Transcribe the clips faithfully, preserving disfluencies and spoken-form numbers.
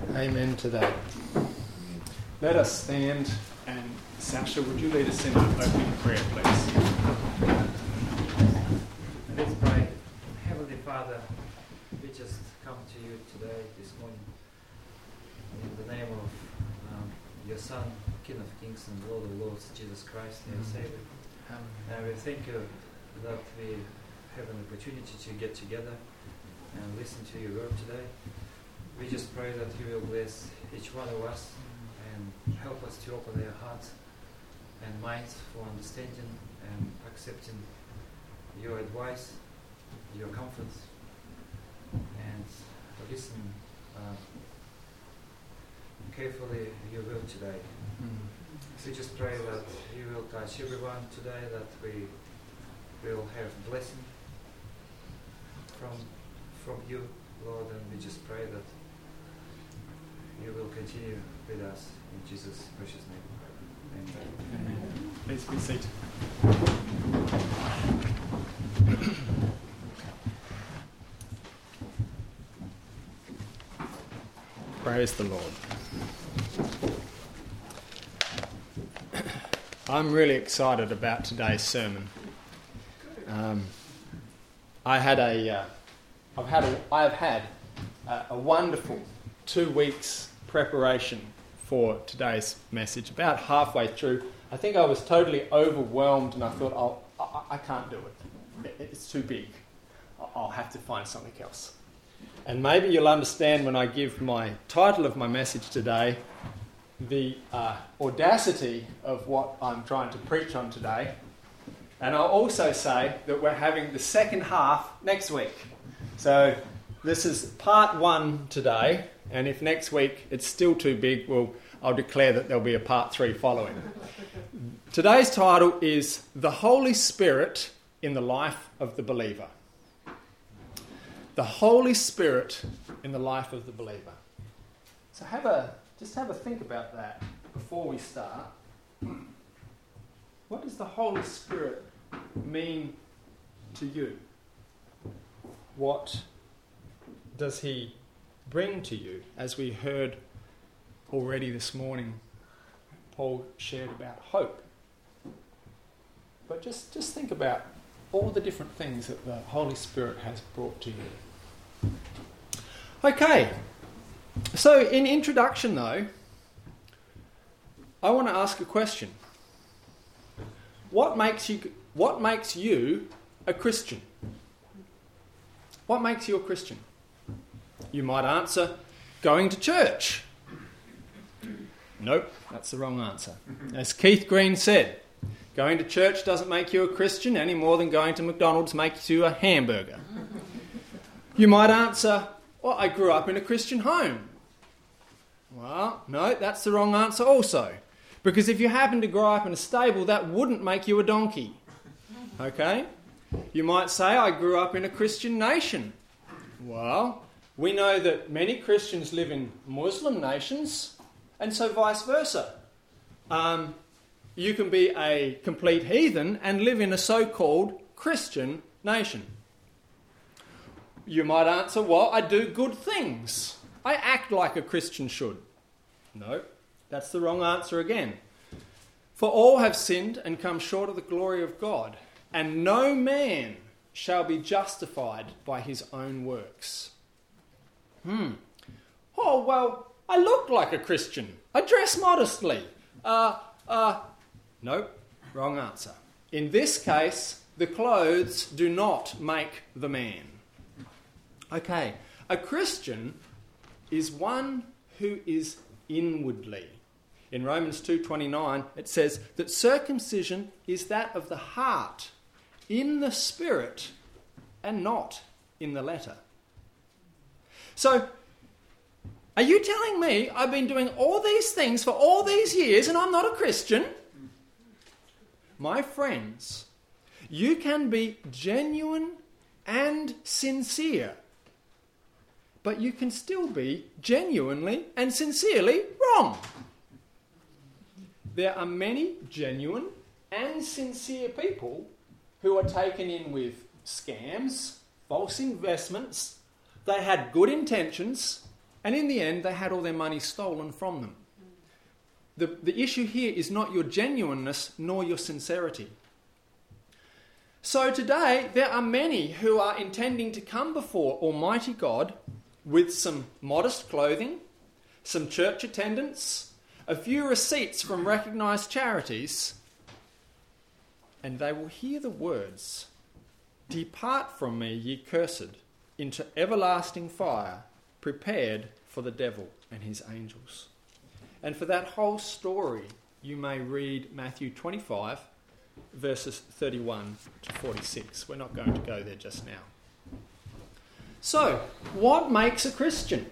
Amen to that. Let us stand, and Sasha, would you lead us in an opening prayer, please? Let's pray. Heavenly Father, we just come to you today, this morning, in the name of um, your Son, King of Kings and Lord of Lords, Jesus Christ, our Savior. And we thank you that we have an opportunity to get together and listen to your word today. We just pray that you will bless each one of us and help us to open our hearts and minds for understanding and accepting your advice, your comfort, and listen uh, carefully your will today. Mm. So just pray that you will touch everyone today, that we will have blessing from from you, Lord, and we just pray that you will continue with us in Jesus' precious name. Amen. Amen. Please be seated. Praise the Lord. I'm really excited about today's sermon. Um, I had a, uh, I've had, a, I have had a, a wonderful two weeks preparation for today's message. About halfway through, I think I was totally overwhelmed, and I thought, oh, I, I can't do it. It's too big. I'll have to find something else. And maybe you'll understand when I give my title of my message today, the uh, audacity of what I'm trying to preach on today. And I'll also say that we're having the second half next week. So this is part one today, and if next week it's still too big, well, I'll declare that there'll be a part three following. Today's title is The Holy Spirit in the Life of the Believer. The Holy Spirit in the life of the believer. So have a just have a think about that before we start. What does the Holy Spirit mean to you? What does he bring to you? As we heard already this morning, Paul shared about hope. But just, just think about all the different things that the Holy Spirit has brought to you. Okay, so in introduction though, I want to ask a question. What makes you, what makes you a Christian? What makes you a Christian? You might answer, going to church. Nope, that's the wrong answer. As Keith Green said, going to church doesn't make you a Christian any more than going to McDonald's makes you a hamburger. You might answer, well, I grew up in a Christian home. Well, no, that's the wrong answer also. Because if you happen to grow up in a stable, that wouldn't make you a donkey. Okay? You might say, I grew up in a Christian nation. Well, we know that many Christians live in Muslim nations, and so vice versa. Um, you can be a complete heathen and live in a so-called Christian nation. You might answer, well, I do good things. I act like a Christian should. No, that's the wrong answer again. For all have sinned and come short of the glory of God, and no man shall be justified by his own works. Hmm. Oh, well, I look like a Christian. I dress modestly. Uh, uh, nope, wrong answer. In this case, the clothes do not make the man. Okay, a Christian is one who is inwardly. In Romans two twenty-nine, it says that circumcision is that of the heart, in the spirit, and not in the letter. So, are you telling me I've been doing all these things for all these years and I'm not a Christian? My friends, you can be genuine and sincere, but you can still be genuinely and sincerely wrong. There are many genuine and sincere people who are taken in with scams, false investments. They had good intentions, And in the end, they had all their money stolen from them. The, the issue here is not your genuineness nor your sincerity. So today, there are many who are intending to come before Almighty God with some modest clothing, some church attendance, a few receipts from recognised charities, and they will hear the words, "Depart from me, ye cursed, into everlasting fire, prepared for the devil and his angels." And for that whole story, you may read Matthew twenty-five, verses thirty-one to forty-six. We're not going to go there just now. So, what makes a Christian?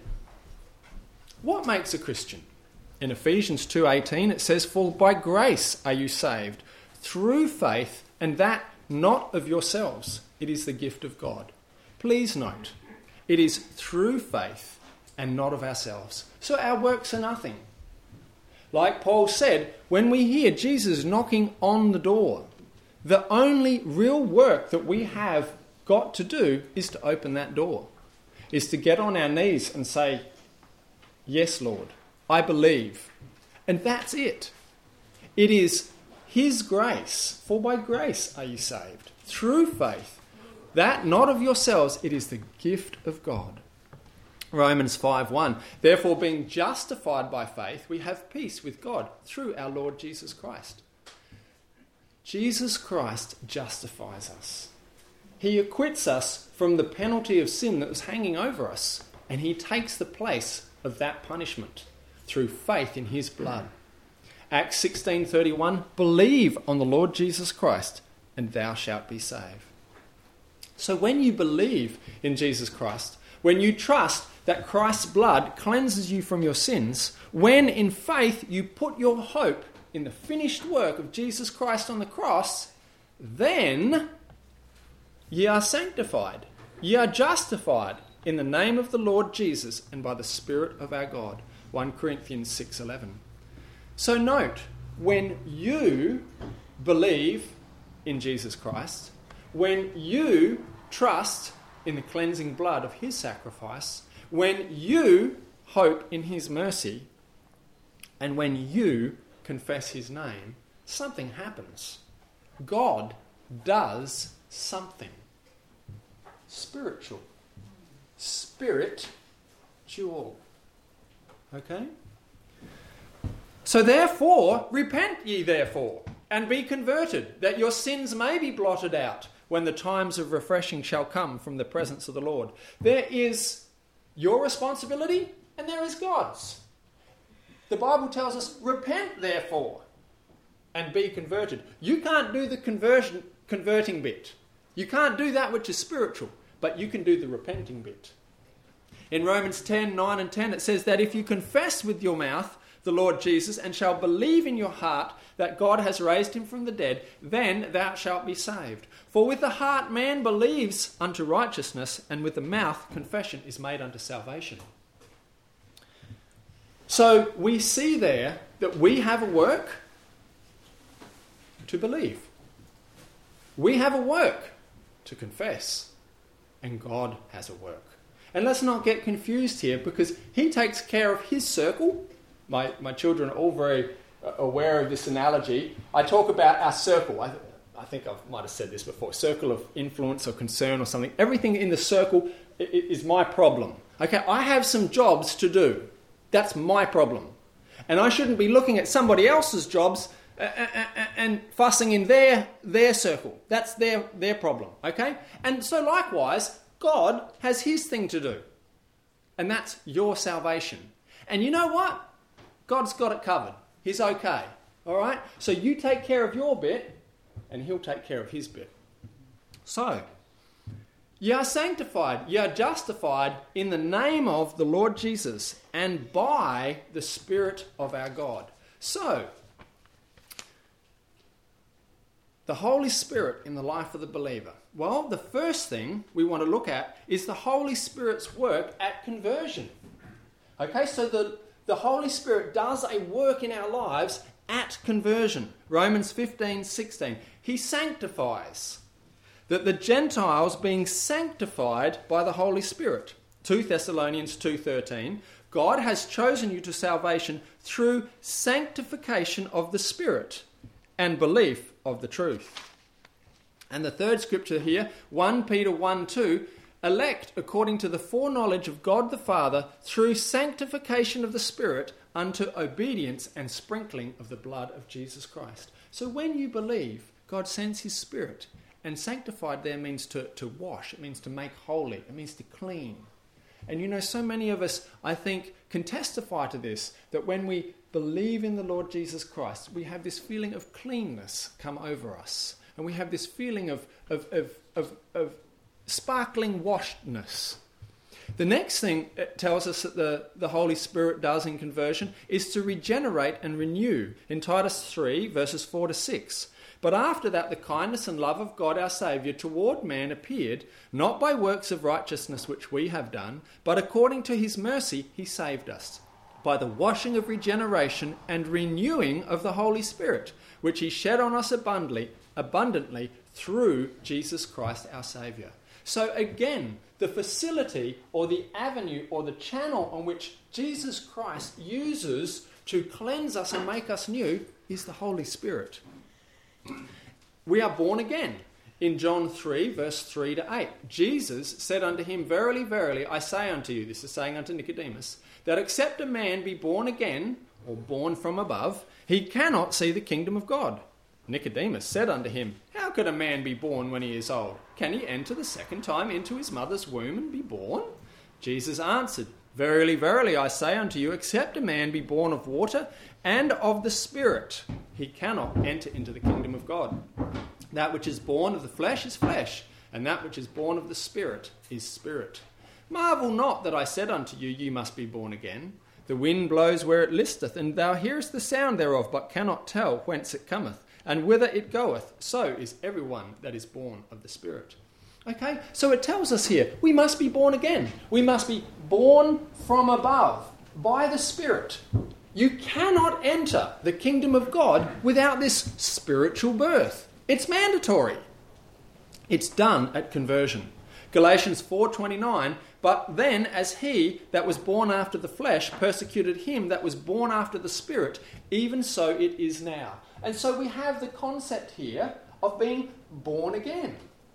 What makes a Christian? In Ephesians two eighteen it says, "For by grace are you saved, through faith, and that not of yourselves. It is the gift of God." Please note, it is through faith and not of ourselves. So our works are nothing. Like Paul said, when we hear Jesus knocking on the door, the only real work that we have got to do is to open that door, is to get on our knees and say, "Yes, Lord, I believe." And that's it. It is His grace, for by grace are you saved, through faith, that not of yourselves, it is the gift of God. Romans five one, "Therefore being justified by faith, we have peace with God through our Lord Jesus Christ." Jesus Christ justifies us. He acquits us from the penalty of sin that was hanging over us, and He takes the place of that punishment through faith in His blood. Acts sixteen thirty-one, "Believe on the Lord Jesus Christ, and thou shalt be saved." So when you believe in Jesus Christ, when you trust that Christ's blood cleanses you from your sins, when in faith you put your hope in the finished work of Jesus Christ on the cross, then ye are sanctified, ye are justified in the name of the Lord Jesus and by the Spirit of our God. First Corinthians six eleven. So note, when you believe in Jesus Christ, when you trust in the cleansing blood of His sacrifice, when you hope in His mercy, and when you confess His name, something happens. God does something. Spiritual. Spiritual. Okay? So therefore, repent ye therefore, and be converted, that your sins may be blotted out, when the times of refreshing shall come from the presence of the Lord. There is your responsibility, and there is God's. The Bible tells us, repent therefore, and be converted. You can't do the conversion, converting bit. You can't do that which is spiritual, but you can do the repenting bit. In Romans ten, nine and ten, it says that if you confess with your mouth the Lord Jesus, and shall believe in your heart that God has raised him from the dead, then thou shalt be saved. For with the heart man believes unto righteousness, and with the mouth confession is made unto salvation. So we see there that we have a work to believe. We have a work to confess. And God has a work. And let's not get confused here, because he takes care of his circle. My, my children are all very aware of this analogy. I talk about our circle. I, I think I might have said this before. Circle of influence or concern or something. Everything in the circle is my problem. Okay, I have some jobs to do. That's my problem. And I shouldn't be looking at somebody else's jobs and fussing in their their circle. That's their, their problem. Okay? And so likewise, God has his thing to do. And that's your salvation. And you know what? God's got it covered. He's okay. All right? So you take care of your bit, and he'll take care of his bit. So, ye are sanctified, ye are justified in the name of the Lord Jesus, and by the Spirit of our God. So, the Holy Spirit in the life of the believer. Well, the first thing we want to look at is the Holy Spirit's work at conversion. Okay, so the The Holy Spirit does a work in our lives at conversion. Romans fifteen sixteen. He sanctifies. That the Gentiles being sanctified by the Holy Spirit. two Thessalonians two thirteen, God has chosen you to salvation through sanctification of the Spirit and belief of the truth. And the third scripture here, First Peter one two, elect according to the foreknowledge of God the Father through sanctification of the Spirit unto obedience and sprinkling of the blood of Jesus Christ. So when you believe, God sends his Spirit. And sanctified there means to, to wash. It means to make holy. It means to clean. And you know, so many of us, I think, can testify to this, that when we believe in the Lord Jesus Christ, we have this feeling of cleanness come over us. And we have this feeling of, of, of, of, of sparkling washedness. The next thing it tells us that the, the Holy Spirit does in conversion is to regenerate and renew. In Titus three, verses four to six. But after that, the kindness and love of God our Saviour toward man appeared, not by works of righteousness which we have done, but according to his mercy he saved us, by the washing of regeneration and renewing of the Holy Spirit, which he shed on us abundantly, abundantly through Jesus Christ our Saviour. So again, the facility or the avenue or the channel on which Jesus Christ uses to cleanse us and make us new is the Holy Spirit. We are born again. In John three, verse three to eight, Jesus said unto him, Verily, verily, I say unto you, this is saying unto Nicodemus, that except a man be born again, or born from above, he cannot see the kingdom of God. Nicodemus said unto him, How could a man be born when he is old? Can he enter the second time into his mother's womb and be born? Jesus answered, Verily, verily, I say unto you, except a man be born of water and of the Spirit, he cannot enter into the kingdom of God. That which is born of the flesh is flesh, and that which is born of the Spirit is spirit. Marvel not that I said unto you, Ye must be born again. The wind blows where it listeth, and thou hearest the sound thereof, but cannot tell whence it cometh, and whither it goeth. So is everyone that is born of the Spirit. Okay, so it tells us here, we must be born again. We must be born from above, by the Spirit. You cannot enter the kingdom of God without this spiritual birth. It's mandatory. It's done at conversion. Galatians four twenty-nine, but then as he that was born after the flesh persecuted him that was born after the Spirit, even so it is now. And so we have the concept here of being born again.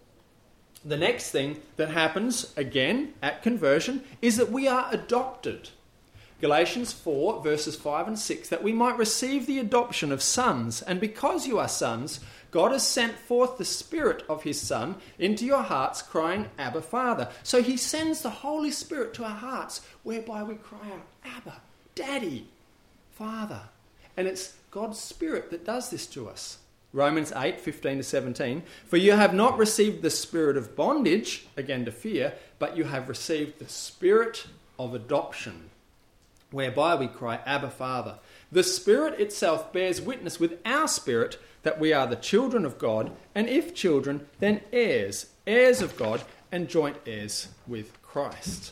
The next thing that happens, again, at conversion, is that we are adopted. Galatians four, verses five and six, that we might receive the adoption of sons. And because you are sons, God has sent forth the Spirit of his Son into your hearts, crying, Abba, Father. So he sends the Holy Spirit to our hearts, whereby we cry out, Abba, Daddy, Father. And it's God's Spirit that does this to us. Romans eight, fifteen to seventeen, for you have not received the spirit of bondage, again to fear, but you have received the Spirit of adoption, whereby we cry, Abba, Father. The Spirit itself bears witness with our spirit that we are the children of God, and if children, then heirs, heirs of God, and joint heirs with Christ.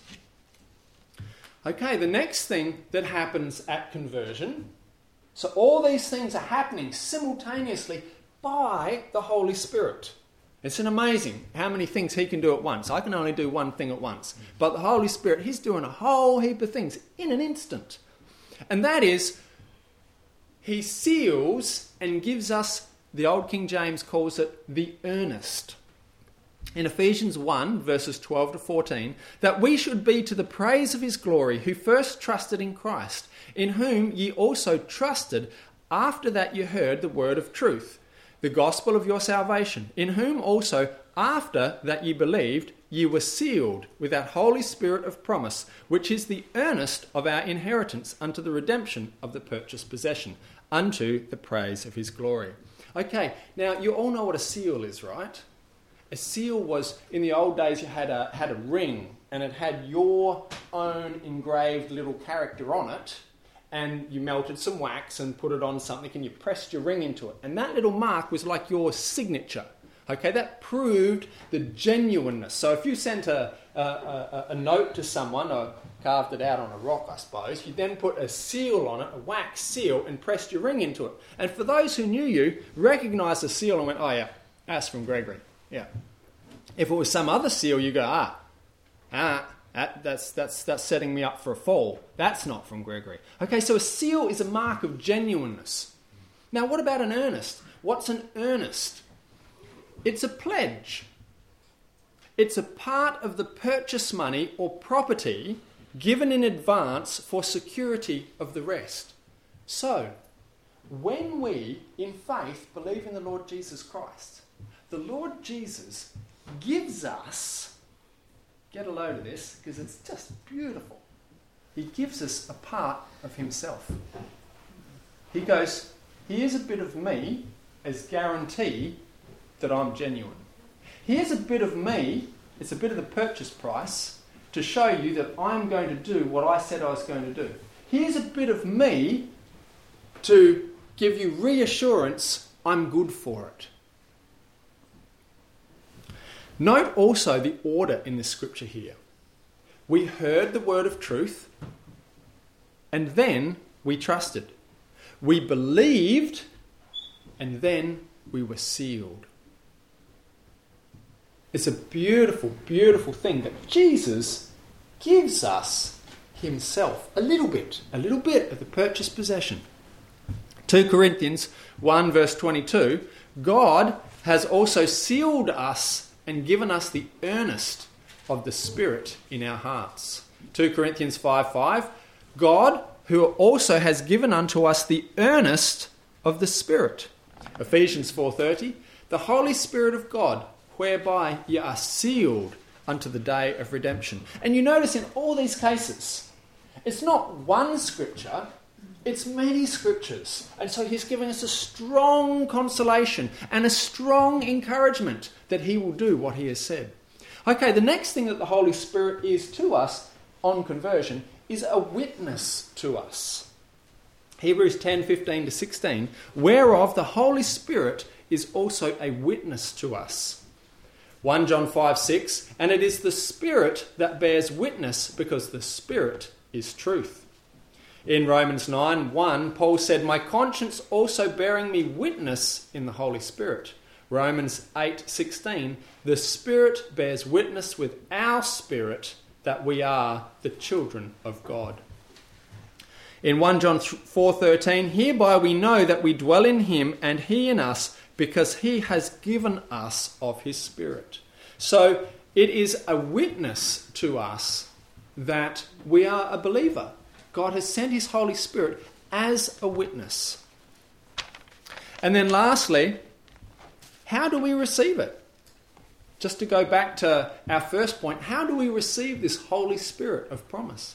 Okay, the next thing that happens at conversion, so all these things are happening simultaneously by the Holy Spirit. It's an amazing how many things he can do at once. I can only do one thing at once. But the Holy Spirit, he's doing a whole heap of things in an instant. And that is, he seals and gives us, the old King James calls it, the earnest. In Ephesians one, verses twelve to fourteen, that we should be to the praise of his glory, who first trusted in Christ, in whom ye also trusted, after that ye heard the word of truth, the gospel of your salvation, in whom also, after that ye believed, ye were sealed with that Holy Spirit of promise, which is the earnest of our inheritance unto the redemption of the purchased possession, unto the praise of his glory. Okay, now you all know what a seal is, right? A seal was, in the old days, you had a had a ring, and it had your own engraved little character on it, and you melted some wax and put it on something, and you pressed your ring into it. And that little mark was like your signature. Okay, that proved the genuineness. So if you sent a, a, a, a note to someone, or carved it out on a rock, I suppose, you then put a seal on it, a wax seal, and pressed your ring into it. And for those who knew you, recognised the seal and went, oh yeah, that's from Gregory. Yeah. If it was some other seal, you go, ah, ah, That, that's, that's, that's setting me up for a fall. That's not from Gregory. Okay, so a seal is a mark of genuineness. Now, what about an earnest? What's an earnest? It's a pledge. It's a part of the purchase money or property given in advance for security of the rest. So, when we, in faith, believe in the Lord Jesus Christ, the Lord Jesus gives us, get a load of this, because it's just beautiful. He gives us a part of himself. He goes, here's a bit of me as guarantee that I'm genuine. Here's a bit of me, it's a bit of the purchase price, to show you that I'm going to do what I said I was going to do. Here's a bit of me to give you reassurance I'm good for it. Note also the order in this scripture here. We heard the word of truth, and then we trusted. We believed, and then we were sealed. It's a beautiful, beautiful thing that Jesus gives us himself. A little bit, a little bit of the purchased possession. Second Corinthians one verse twenty-two, God has also sealed us and given us the earnest of the Spirit in our hearts. Second Corinthians five five, God who also has given unto us the earnest of the Spirit. Ephesians four thirty, the Holy Spirit of God, whereby ye are sealed unto the day of redemption. And you notice in all these cases, it's not one scripture, it's many scriptures. And so he's giving us a strong consolation and a strong encouragement that he will do what he has said. Okay, the next thing that the Holy Spirit is to us on conversion is a witness to us. Hebrews ten fifteen to sixteen, whereof the Holy Spirit is also a witness to us. First John five six, and it is the Spirit that bears witness, because the Spirit is truth. In Romans nine one, Paul said, my conscience also bearing me witness in the Holy Spirit. Romans eight sixteen, the Spirit bears witness with our spirit that we are the children of God. In First John four thirteen, hereby we know that we dwell in him and he in us, because he has given us of his Spirit. So it is a witness to us that we are a believer. God has sent his Holy Spirit as a witness. And then lastly, how do we receive it? Just to go back to our first point, how do we receive this Holy Spirit of promise?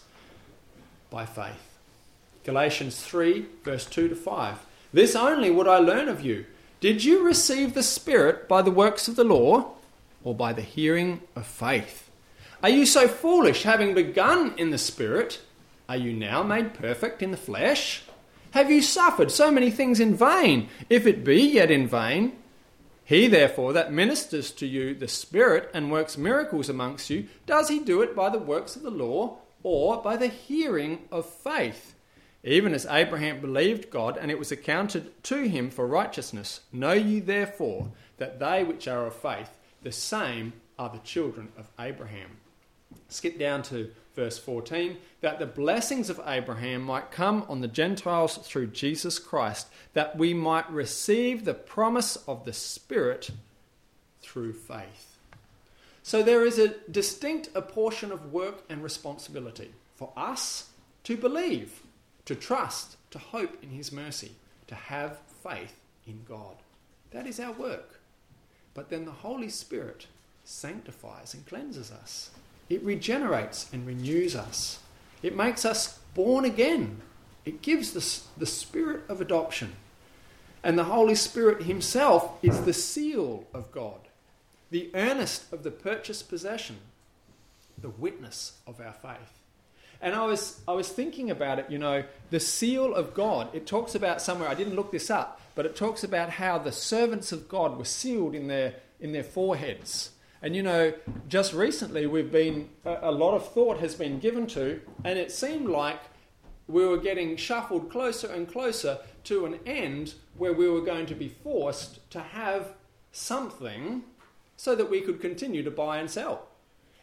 By faith. Galatians three, verse two to five. This only would I learn of you. Did you receive the Spirit by the works of the law, or by the hearing of faith? Are you so foolish, having begun in the Spirit? Are you now made perfect in the flesh? Have you suffered so many things in vain, if it be yet in vain? He therefore that ministers to you the Spirit and works miracles amongst you, does he do it by the works of the law, or by the hearing of faith? Even as Abraham believed God, and it was accounted to him for righteousness. Know ye therefore that they which are of faith, the same are the children of Abraham. Skip down to verse fourteen, that the blessings of Abraham might come on the Gentiles through Jesus Christ, that we might receive the promise of the Spirit through faith. So there is a distinct a portion of work and responsibility for us to believe, to trust, to hope in his mercy, to have faith in God. That is our work. But then the Holy Spirit sanctifies and cleanses us. It regenerates and renews us. It makes us born again. It gives us the spirit of adoption. And the Holy Spirit himself is the seal of God, the earnest of the purchased possession, the witness of our faith. And I was I was thinking about it, you know, the seal of God. It talks about somewhere, I didn't look this up, but it talks about how the servants of God were sealed in their in their foreheads. And you know, just recently we've been, a, a lot of thought has been given to, and it seemed like we were getting shuffled closer and closer to an end where we were going to be forced to have something so that we could continue to buy and sell.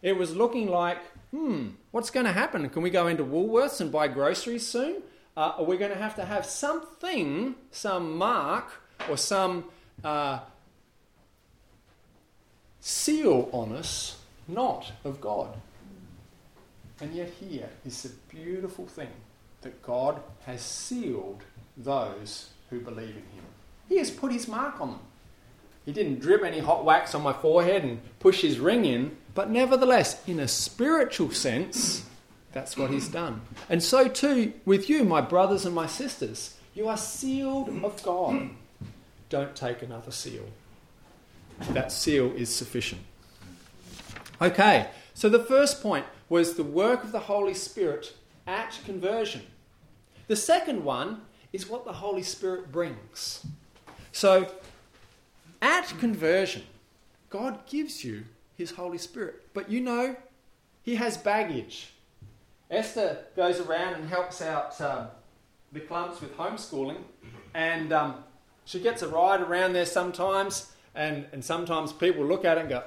It was looking like, hmm, what's going to happen? Can we go into Woolworths and buy groceries soon? Uh, are we going to have to have something, some mark or some uh, seal on us, not of God? And yet here is the beautiful thing, that God has sealed those who believe in him. He has put his mark on them. He didn't drip any hot wax on my forehead and push his ring in, but nevertheless, in a spiritual sense, that's what he's done. And so too with you, my brothers and my sisters. You are sealed of God. Don't take another seal. That seal is sufficient. Okay, so the first point was the work of the Holy Spirit at conversion. The second one is what the Holy Spirit brings. So, at conversion, God gives you his Holy Spirit. But you know, he has baggage. Esther goes around and helps out um, the clumps with homeschooling, and um, she gets a ride around there sometimes, and, and sometimes people look at it and go,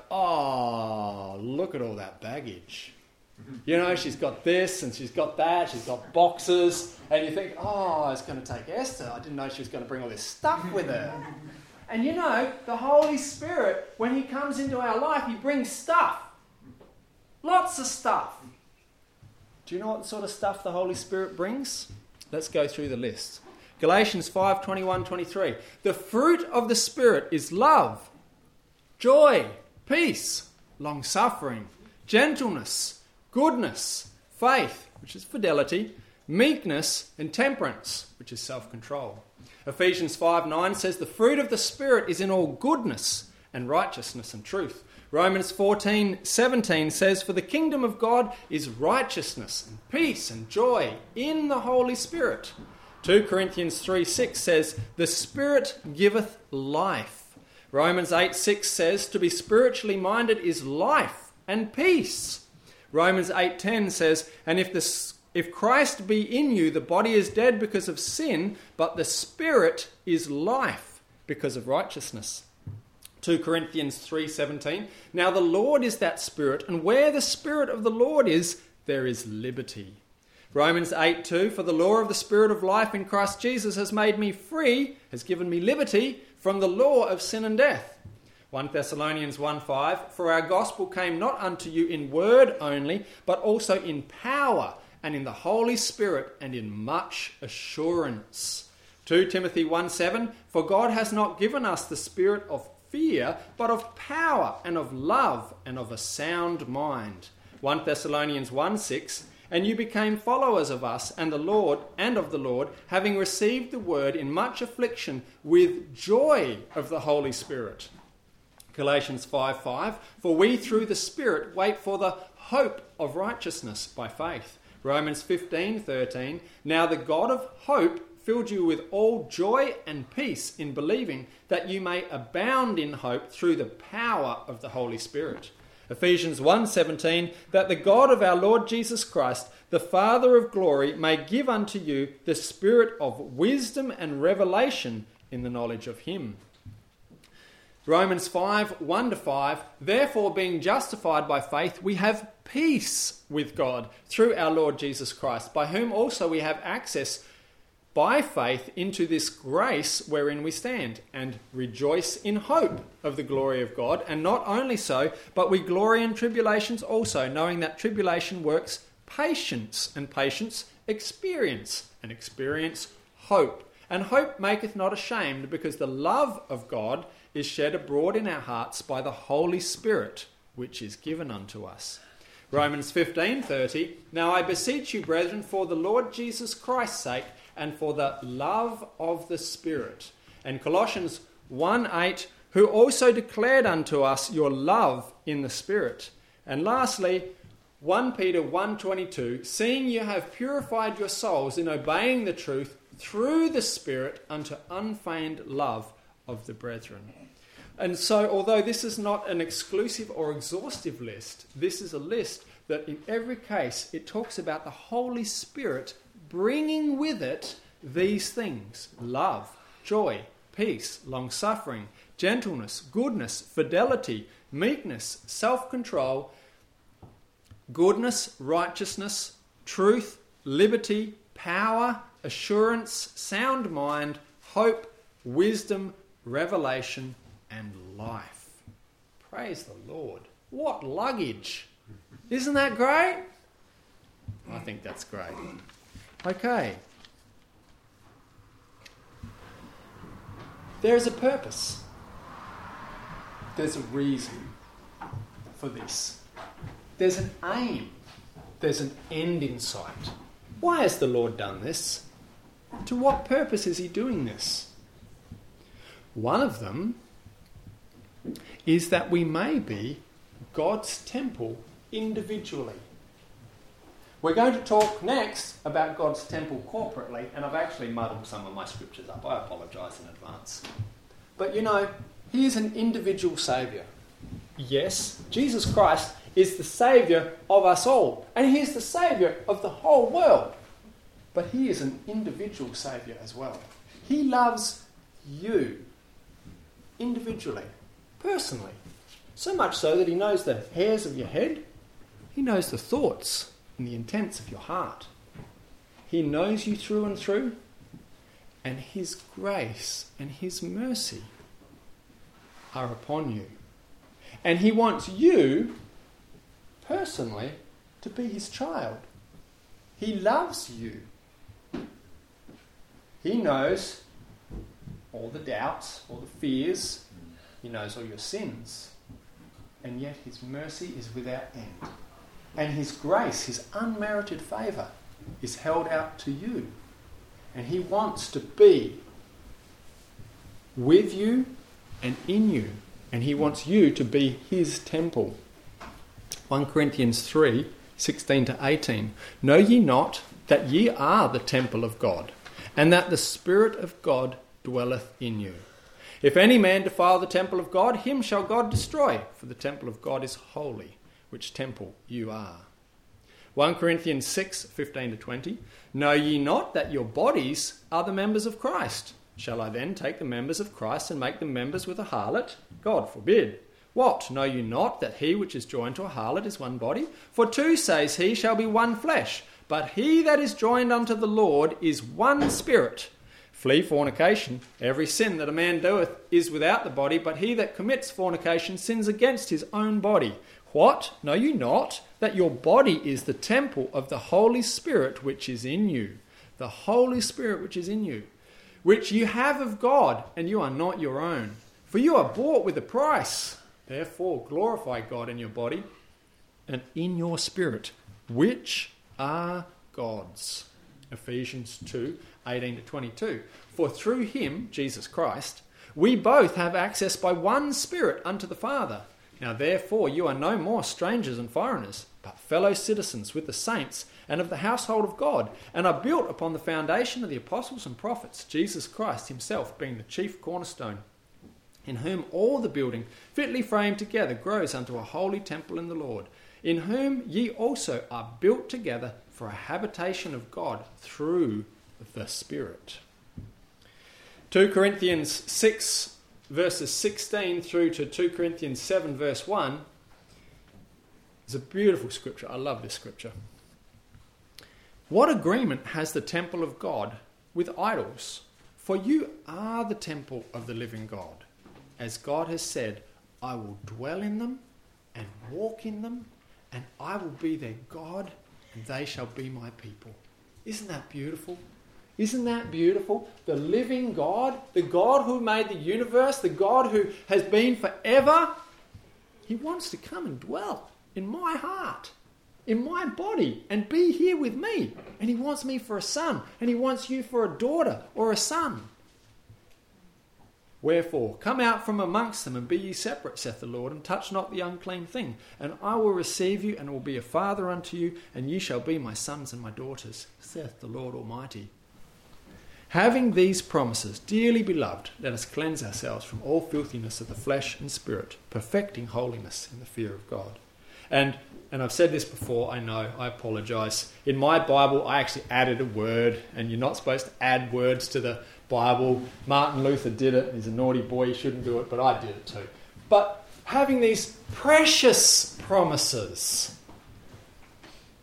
oh, look at all that baggage. You know, she's got this and she's got that, she's got boxes, and you think, oh, it's going to take Esther. I didn't know she was going to bring all this stuff with her. And you know, the Holy Spirit, when he comes into our life, he brings stuff. Lots of stuff. Do you know what sort of stuff the Holy Spirit brings? Let's go through the list. Galatians five, twenty-one, twenty-three. The fruit of the Spirit is love, joy, peace, long-suffering, gentleness, goodness, faith, which is fidelity, meekness, and temperance, which is self-control. Ephesians five nine says the fruit of the Spirit is in all goodness and righteousness and truth. Romans fourteen seventeen says, for the kingdom of God is righteousness and peace and joy in the Holy Spirit. Second Corinthians three six says, the Spirit giveth life. Romans eight six says, to be spiritually minded is life and peace. Romans eight ten says, and if the if Christ be in you, the body is dead because of sin, but the Spirit is life because of righteousness. Second Corinthians three seventeen, now the Lord is that Spirit, and where the Spirit of the Lord is, there is liberty. Romans eight two, for the law of the Spirit of life in Christ Jesus has made me free, has given me liberty from the law of sin and death. First Thessalonians one five, for our gospel came not unto you in word only, but also in power, and in the Holy Spirit, and in much assurance. Second Timothy one seven, for God has not given us the spirit of fear, but of power, and of love, and of a sound mind. First Thessalonians one six, and you became followers of us and the Lord and of the Lord, having received the word in much affliction with joy of the Holy Spirit. Galatians five five, for we through the Spirit wait for the hope of righteousness by faith. Romans fifteen thirteen, now the God of hope filled you with all joy and peace in believing, that you may abound in hope through the power of the Holy Spirit. Ephesians one seventeen, that the God of our Lord Jesus Christ, the Father of glory, may give unto you the spirit of wisdom and revelation in the knowledge of him. Romans five one to five, therefore being justified by faith, we have peace with God through our Lord Jesus Christ, by whom also we have access by faith into this grace wherein we stand, and rejoice in hope of the glory of God. And not only so, but we glory in tribulations also, knowing that tribulation works patience, and patience experience, and experience hope. And hope maketh not ashamed, because the love of God is shed abroad in our hearts by the Holy Spirit, which is given unto us. Romans fifteen thirty, now I beseech you, brethren, for the Lord Jesus Christ's sake, and for the love of the Spirit. And Colossians one eight, who also declared unto us your love in the Spirit. And lastly, First Peter one twenty-two, seeing you have purified your souls in obeying the truth through the Spirit unto unfeigned love of the brethren. And so, although this is not an exclusive or exhaustive list, this is a list that in every case it talks about the Holy Spirit bringing with it these things: love, joy, peace, long-suffering, gentleness, goodness, fidelity, meekness, self-control, goodness, righteousness, truth, liberty, power, assurance, sound mind, hope, wisdom, revelation, and life. Praise the Lord. What luggage! Isn't that great? I think that's great. Okay. There's a purpose. There's a reason for this. There's an aim. There's an end in sight. Why has the Lord done this? To what purpose is he doing this? One of them is that we may be God's temple individually. We're going to talk next about God's temple corporately, and I've actually muddled some of my scriptures up. I apologise in advance. But you know, he is an individual saviour. Yes, Jesus Christ is the saviour of us all, and he is the saviour of the whole world. But he is an individual saviour as well. He loves you individually, personally. So much so that he knows the hairs of your head. He knows the thoughts and the intents of your heart. He knows you through and through. And his grace and his mercy are upon you. And he wants you, personally, to be his child. He loves you. He knows all the doubts, all the fears. He knows all your sins. And yet his mercy is without end. And his grace, his unmerited favour, is held out to you. And he wants to be with you and in you. And he wants you to be his temple. First Corinthians three, sixteen to eighteen. Know ye not that ye are the temple of God, and that the Spirit of God dwelleth in you? If any man defile the temple of God, him shall God destroy, for the temple of God is holy, which temple you are. First Corinthians six, fifteen to twenty. Know ye not that your bodies are the members of Christ? Shall I then take the members of Christ and make them members with a harlot? God forbid. What? Know you not that he which is joined to a harlot is one body? For two, says he, shall be one flesh. But he that is joined unto the Lord is one spirit. Flee fornication. Every sin that a man doeth is without the body, but he that commits fornication sins against his own body. What? Know you not that your body is the temple of the Holy Spirit which is in you? The Holy Spirit which is in you, which you have of God, and you are not your own. For you are bought with a price. Therefore glorify God in your body and in your spirit, which are God's. Ephesians two, eighteen to twenty-two. For through him, Jesus Christ, we both have access by one Spirit unto the Father. Now therefore you are no more strangers and foreigners, but fellow citizens with the saints and of the household of God, and are built upon the foundation of the apostles and prophets, Jesus Christ himself being the chief cornerstone, in whom all the building, fitly framed together, grows unto a holy temple in the Lord, in whom ye also are built together for a habitation of God through the Spirit. Second Corinthians six, verses sixteen through to Second Corinthians seven, verse one, is a beautiful scripture. I love this scripture. What agreement has the temple of God with idols? For you are the temple of the living God. As God has said, I will dwell in them and walk in them, and I will be their God, and they shall be my people. Isn't that beautiful? Isn't that beautiful? The living God, the God who made the universe, the God who has been forever, he wants to come and dwell in my heart, in my body, and be here with me. And he wants me for a son, and he wants you for a daughter or a son. Wherefore, come out from amongst them, and be ye separate, saith the Lord, and touch not the unclean thing. And I will receive you, and will be a father unto you, and ye shall be my sons and my daughters, saith the Lord Almighty. Having these promises, dearly beloved, let us cleanse ourselves from all filthiness of the flesh and spirit, perfecting holiness in the fear of God. And and I've said this before, I know, I apologise. In my Bible, I actually added a word, and you're not supposed to add words to the Bible. Martin Luther did it. He's a naughty boy, he shouldn't do it, but I did it too. But having these precious promises,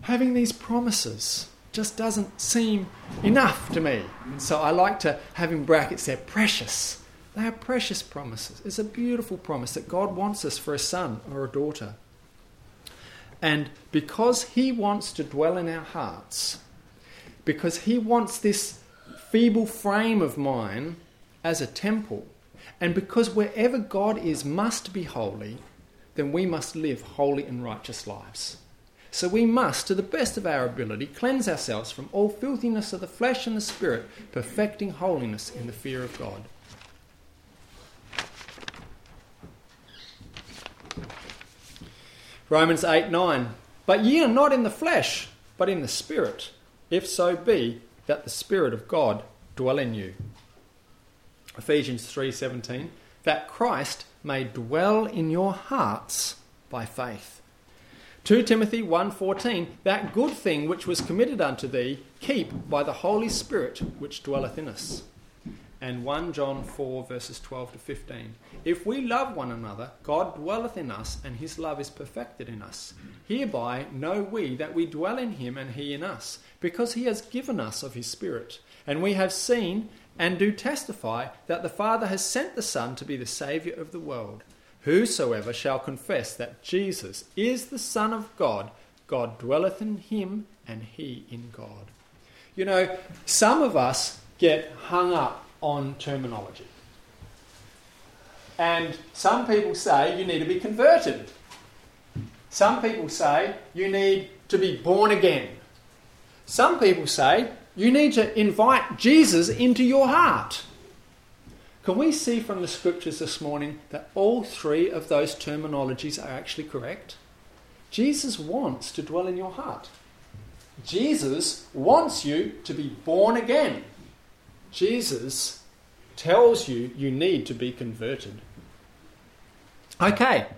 having these promises just doesn't seem enough to me. And so I like to have in brackets, they're precious. They are precious promises. It's a beautiful promise that God wants us for a son or a daughter. And because he wants to dwell in our hearts, because he wants this feeble frame of mine as a temple, and because wherever God is must be holy, then we must live holy and righteous lives. So we must, to the best of our ability, cleanse ourselves from all filthiness of the flesh and the spirit, perfecting holiness in the fear of God. Romans eight nine. But ye are not in the flesh, but in the Spirit, if so be that the Spirit of God dwell in you. Ephesians three seventeen. That Christ may dwell in your hearts by faith. Second Timothy one fourteen. That good thing which was committed unto thee, keep by the Holy Spirit which dwelleth in us. And First John four verses twelve to fifteen. If we love one another, God dwelleth in us, and his love is perfected in us. Hereby know we that we dwell in him and he in us, because he has given us of his Spirit. And we have seen and do testify that the Father has sent the Son to be the Saviour of the world. Whosoever shall confess that Jesus is the Son of God, God dwelleth in him and he in God. You know, some of us get hung up on terminology. And some people say you need to be converted. Some people say you need to be born again. Some people say you need to invite Jesus into your heart. Can we see from the scriptures this morning that all three of those terminologies are actually correct? Jesus wants to dwell in your heart. Jesus wants you to be born again. Jesus tells you you need to be converted. Okay.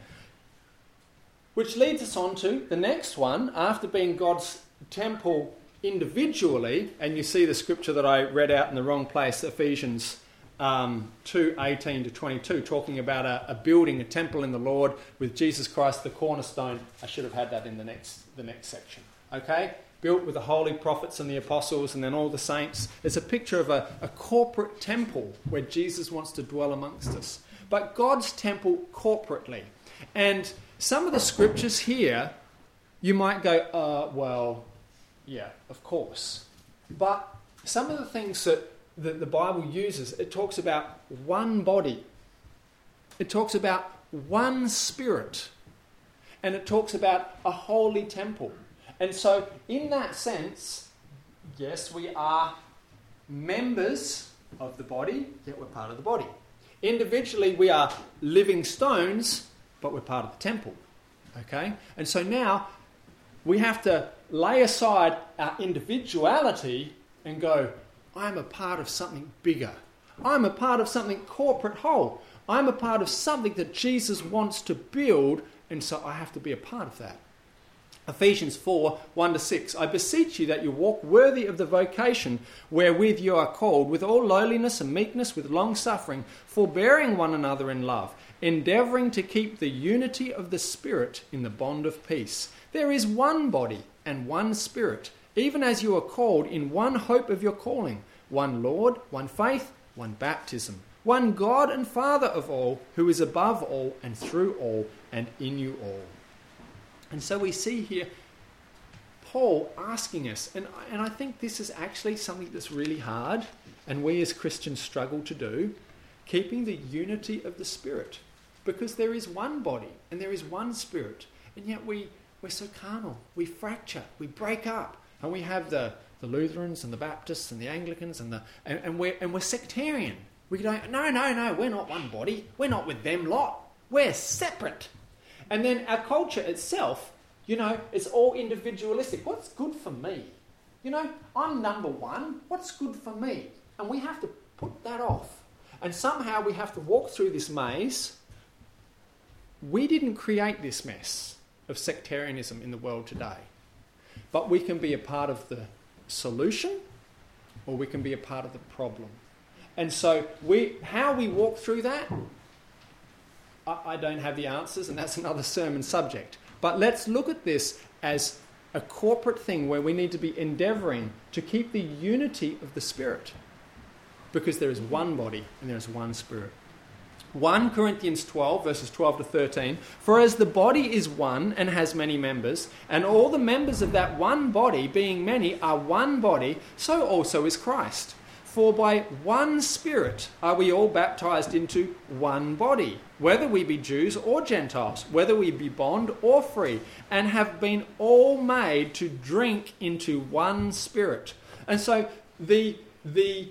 Which leads us on to the next one. After being God's temple individually, and you see the scripture that I read out in the wrong place, Ephesians um, two eighteen to twenty-two, talking about a, a building, a temple in the Lord with Jesus Christ the cornerstone. I should have had that in the next the next section. Okay? Built with the holy prophets and the apostles and then all the saints. It's a picture of a, a corporate temple where Jesus wants to dwell amongst us. But God's temple corporately. And some of the scriptures here, you might go, uh, well, yeah, of course. But some of the things that the, the Bible uses, it talks about one body. It talks about one spirit. And it talks about a holy temple. And so, in that sense, yes, we are members of the body, yet we're part of the body. Individually, we are living stones, but we're part of the temple. Okay? And so now, we have to lay aside our individuality and go, I'm a part of something bigger. I'm a part of something corporate whole. I'm a part of something that Jesus wants to build, and so I have to be a part of that. Ephesians four, one to six. I beseech you that you walk worthy of the vocation wherewith you are called, with all lowliness and meekness, with long suffering, forbearing one another in love, endeavouring to keep the unity of the Spirit in the bond of peace. There is one body and one Spirit, even as you are called in one hope of your calling, one Lord, one faith, one baptism, one God and Father of all, who is above all and through all and in you all. And so we see here Paul asking us, and, and I think this is actually something that's really hard, and we as Christians struggle to do, keeping the unity of the Spirit. Because there is one body, and there is one Spirit, and yet we, we're so carnal. We fracture, we break up, and we have the, the Lutherans and the Baptists and the Anglicans, and, the, and, and, we're, and we're sectarian. We go, no, no, no, we're not one body. We're not with them lot. We're separate. And then our culture itself, you know, it's all individualistic. What's good for me? You know, I'm number one. What's good for me? And we have to put that off. And somehow we have to walk through this maze. We didn't create this mess of sectarianism in the world today. But we can be a part of the solution, or we can be a part of the problem. And so we, how we walk through that, I don't have the answers, and that's another sermon subject. But let's look at this as a corporate thing where we need to be endeavouring to keep the unity of the Spirit, because there is one body and there is one Spirit. First Corinthians twelve, verses twelve to thirteen, for as the body is one and has many members, and all the members of that one body, being many, are one body, so also is Christ. For by one Spirit are we all baptized into one body, whether we be Jews or Gentiles, whether we be bond or free, and have been all made to drink into one Spirit. And so the the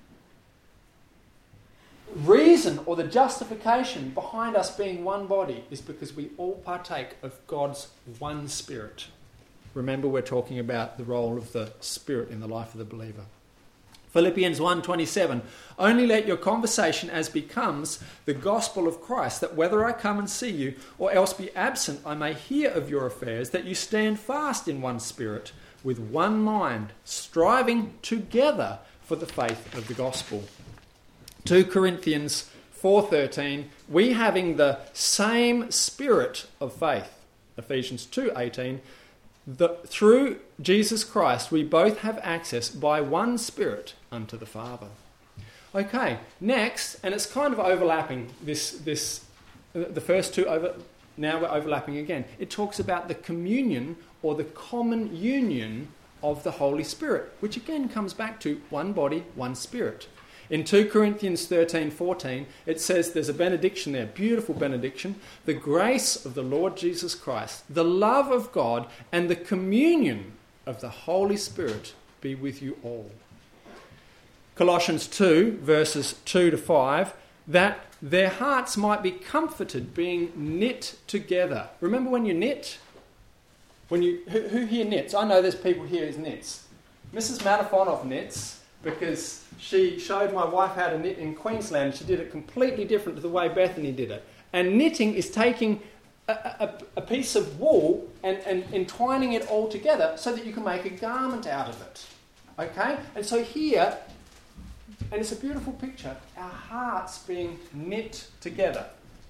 reason or the justification behind us being one body is because we all partake of God's one Spirit. Remember, we're talking about the role of the Spirit in the life of the believer. Philippians one twenty-seven, only let your conversation as becomes the gospel of Christ, that whether I come and see you or else be absent, I may hear of your affairs, that you stand fast in one spirit, with one mind, striving together for the faith of the gospel. Second Corinthians four thirteen, we having the same spirit of faith. Ephesians two eighteen, the, through Jesus Christ we both have access by one Spirit unto the Father. Okay, next, and it's kind of overlapping this this the first two over. Now we're overlapping again. It talks about the communion or the common union of the Holy Spirit, which again comes back to one body, one Spirit. In Second Corinthians thirteen fourteen, it says there's a benediction there, beautiful benediction. The grace of the Lord Jesus Christ, the love of God, and the communion of the Holy Spirit be with you all. Colossians two, verses two to five, that their hearts might be comforted, being knit together. Remember when you knit? When you who, who here knits? I know there's people here who knits. Missus Matafonov knits because she showed my wife how to knit in Queensland. She did it completely different to the way Bethany did it. And knitting is taking a, a, a piece of wool and, and entwining it all together so that you can make a garment out of it. Okay? And so here, and it's a beautiful picture, our hearts being knit together.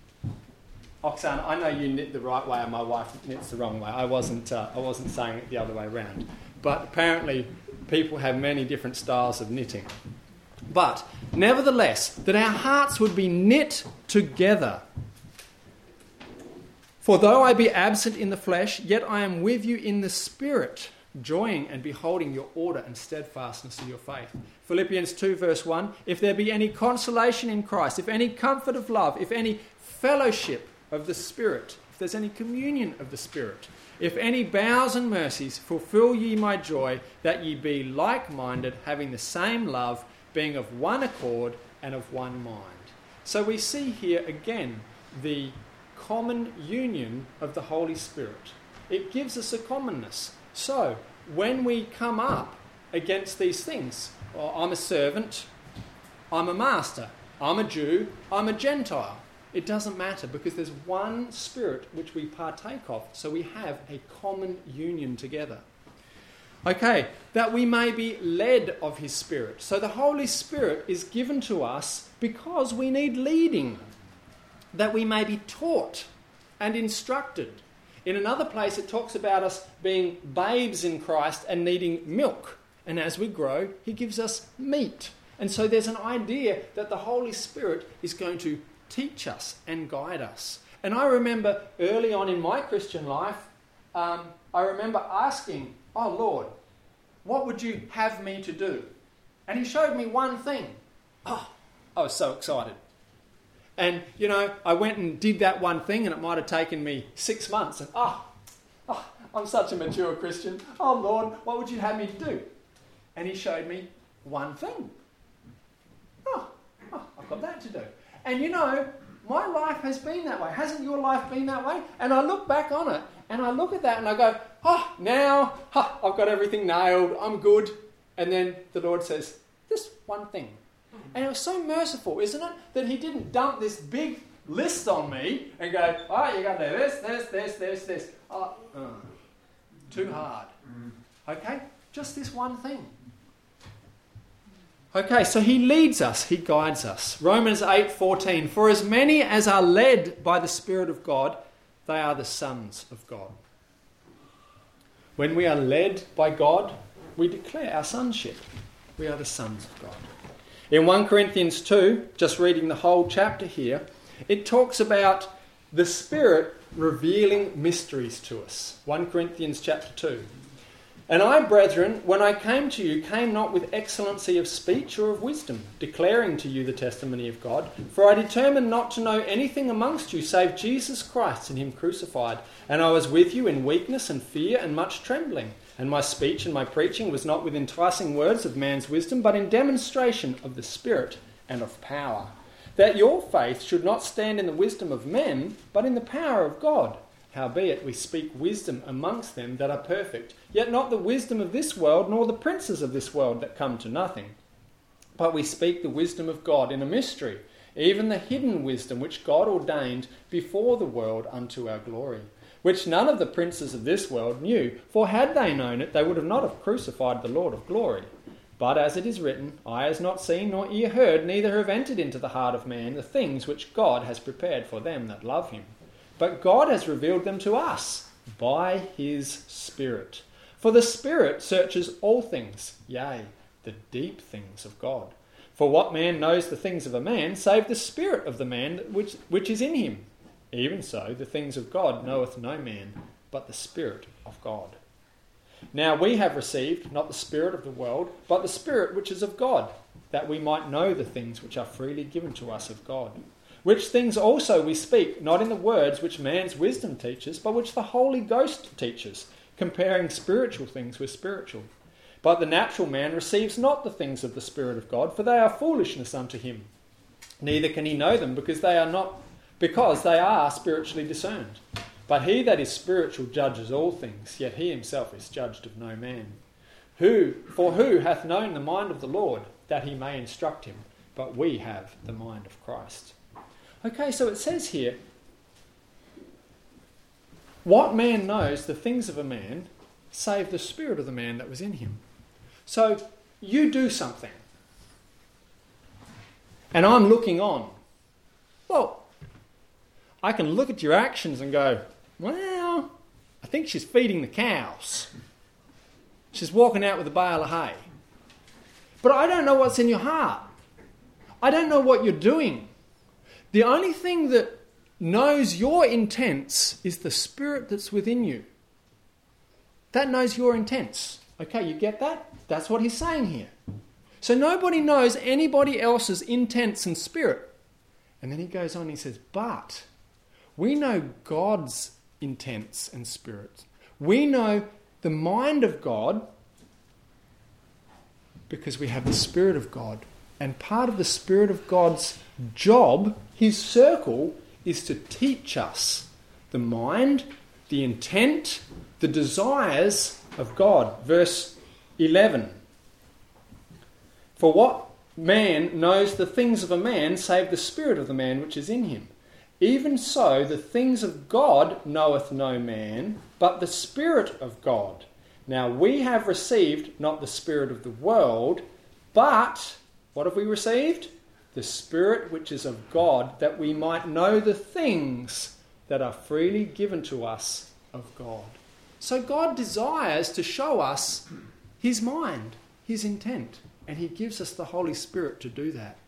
Oksana, I know you knit the right way and my wife knits the wrong way. I wasn't, uh, I wasn't saying it the other way around. But apparently people have many different styles of knitting. But nevertheless, that our hearts would be knit together. For though I be absent in the flesh, yet I am with you in the Spirit, joying and beholding your order and steadfastness of your faith. Philippians two verse one, if there be any consolation in Christ, if any comfort of love, if any fellowship of the Spirit, if there's any communion of the Spirit, if any bowels and mercies, fulfill ye my joy, that ye be like-minded, having the same love, being of one accord and of one mind. So we see here again the common union of the Holy Spirit. It gives us a commonness. So when we come up against these things, well, I'm a servant, I'm a master, I'm a Jew, I'm a Gentile. It doesn't matter because there's one Spirit which we partake of, so we have a common union together. Okay, that we may be led of His Spirit. So the Holy Spirit is given to us because we need leading, that we may be taught and instructed. In another place it talks about us being babes in Christ and needing milk. And as we grow, He gives us meat. And so there's an idea that the Holy Spirit is going to teach us and guide us. And I remember early on in my Christian life, um, I remember asking, oh Lord, what would you have me to do? And He showed me one thing. Oh, I was so excited. And, you know, I went and did that one thing and it might have taken me six months. And, oh, oh, I'm such a mature Christian. Oh Lord, what would you have me to do? And He showed me one thing. Oh, oh I've got that to do. And you know, my life has been that way. Hasn't your life been that way? And I look back on it and I look at that and I go, oh, now oh, I've got everything nailed. I'm good. And then the Lord says, this one thing. And it was so merciful, isn't it? That He didn't dump this big list on me and go, oh, you got to do this, this, this, this, this. Oh, uh, too hard. Okay? Just this one thing. Okay, so He leads us, He guides us. Romans eight fourteen, for as many as are led by the Spirit of God, they are the sons of God. When we are led by God, we declare our sonship. We are the sons of God. In First Corinthians two, just reading the whole chapter here, it talks about the Spirit revealing mysteries to us. First Corinthians chapter two. And I, brethren, when I came to you, came not with excellency of speech or of wisdom, declaring to you the testimony of God. For I determined not to know anything amongst you save Jesus Christ and him crucified. And I was with you in weakness and fear and much trembling. And my speech and my preaching was not with enticing words of man's wisdom, but in demonstration of the Spirit and of power. That your faith should not stand in the wisdom of men, but in the power of God. Howbeit we speak wisdom amongst them that are perfect, yet not the wisdom of this world, nor the princes of this world that come to nothing. But we speak the wisdom of God in a mystery, even the hidden wisdom which God ordained before the world unto our glory, which none of the princes of this world knew, for had they known it, they would have not have crucified the Lord of glory. But as it is written, eye has not seen, nor ear heard, neither have entered into the heart of man the things which God has prepared for them that love him. But God has revealed them to us by his Spirit. For the Spirit searches all things, yea, the deep things of God. For what man knows the things of a man, save the spirit of the man which, which is in him? Even so, the things of God knoweth no man, but the Spirit of God. Now we have received not the spirit of the world, but the Spirit which is of God, that we might know the things which are freely given to us of God. Which things also we speak, not in the words which man's wisdom teaches, but which the Holy Ghost teaches, comparing spiritual things with spiritual. But the natural man receives not the things of the Spirit of God, for they are foolishness unto him. Neither can he know them, because they are not, because they are spiritually discerned. But he that is spiritual judges all things, yet he himself is judged of no man. Who, for who hath known the mind of the Lord, that he may instruct him? But we have the mind of Christ. Okay, so it says here, what man knows the things of a man, save the spirit of the man that was in him? So you do something, and I'm looking on. Well, I can look at your actions and go, well, I think she's feeding the cows. She's walking out with a bale of hay. But I don't know what's in your heart. I don't know what you're doing. The only thing that knows your intents is the Spirit that's within you. That knows your intents. Okay, you get that? That's what he's saying here. So nobody knows anybody else's intents and spirit. And then he goes on and he says, but we know God's intents and spirits. We know the mind of God because we have the Spirit of God. And part of the Spirit of God's job, his circle, is to teach us the mind, the intent, the desires of God. Verse eleven. For what man knows the things of a man, save the spirit of the man which is in him? Even so, the things of God knoweth no man, but the Spirit of God. Now we have received not the spirit of the world, but what have we received? The Spirit which is of God, that we might know the things that are freely given to us of God. So God desires to show us his mind, his intent, and he gives us the Holy Spirit to do that.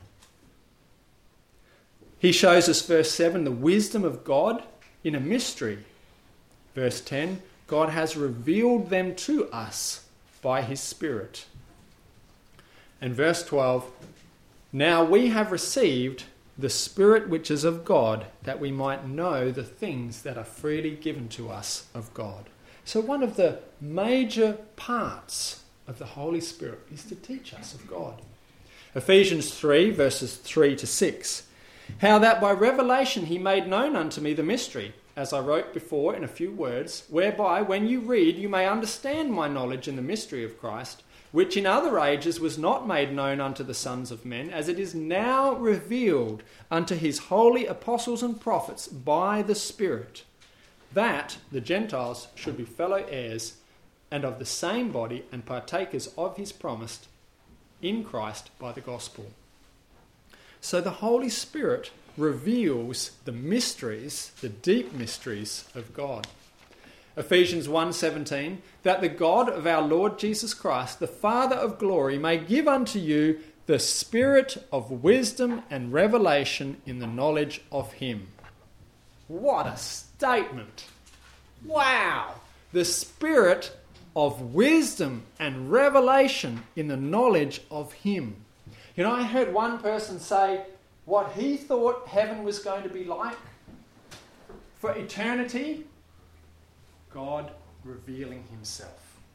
He shows us, verse seven, the wisdom of God in a mystery. Verse ten, God has revealed them to us by his Spirit. And verse twelve, now we have received the Spirit which is of God, that we might know the things that are freely given to us of God. So one of the major parts of the Holy Spirit is to teach us of God. Ephesians three, verses three to six. How that by revelation he made known unto me the mystery, as I wrote before in a few words, whereby when you read you may understand my knowledge in the mystery of Christ, which in other ages was not made known unto the sons of men, as it is now revealed unto his holy apostles and prophets by the Spirit, that the Gentiles should be fellow heirs and of the same body and partakers of his promise in Christ by the gospel. So the Holy Spirit reveals the mysteries, the deep mysteries of God. Ephesians one seventeen, that the God of our Lord Jesus Christ, the Father of glory, may give unto you the spirit of wisdom and revelation in the knowledge of him. What a statement! Wow! The spirit of wisdom and revelation in the knowledge of him. You know, I heard one person say what he thought heaven was going to be like for eternity, God revealing himself.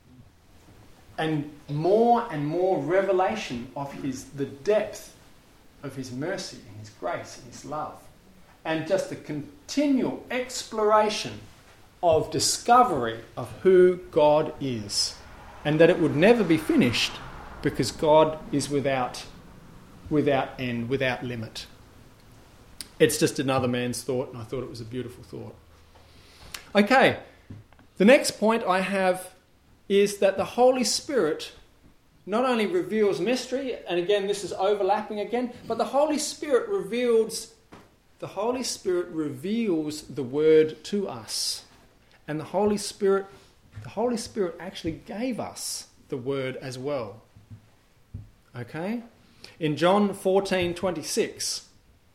And more and more revelation of his the depth of his mercy and his grace and his love. And just a continual exploration of discovery of who God is. And that it would never be finished because God is without, without end, without limit. It's just another man's thought, and I thought it was a beautiful thought. Okay, the next point I have is that the Holy Spirit not only reveals mystery, and again this is overlapping again, but the Holy Spirit reveals the Holy Spirit reveals the word to us. And the Holy Spirit the Holy Spirit actually gave us the word as well. Okay? In John fourteen twenty-six,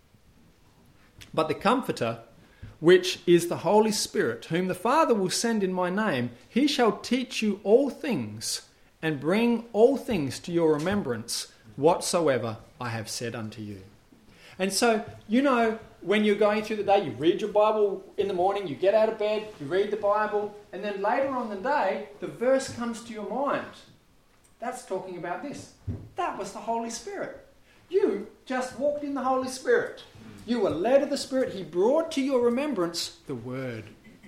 but the Comforter, which is the Holy Spirit, whom the Father will send in my name, he shall teach you all things, and bring all things to your remembrance, whatsoever I have said unto you. And so, you know, when you're going through the day, you read your Bible in the morning, you get out of bed, you read the Bible, and then later on in the day, the verse comes to your mind. That's talking about this. That was the Holy Spirit. You just walked in the Holy Spirit. You were led of the Spirit. He brought to your remembrance the Word.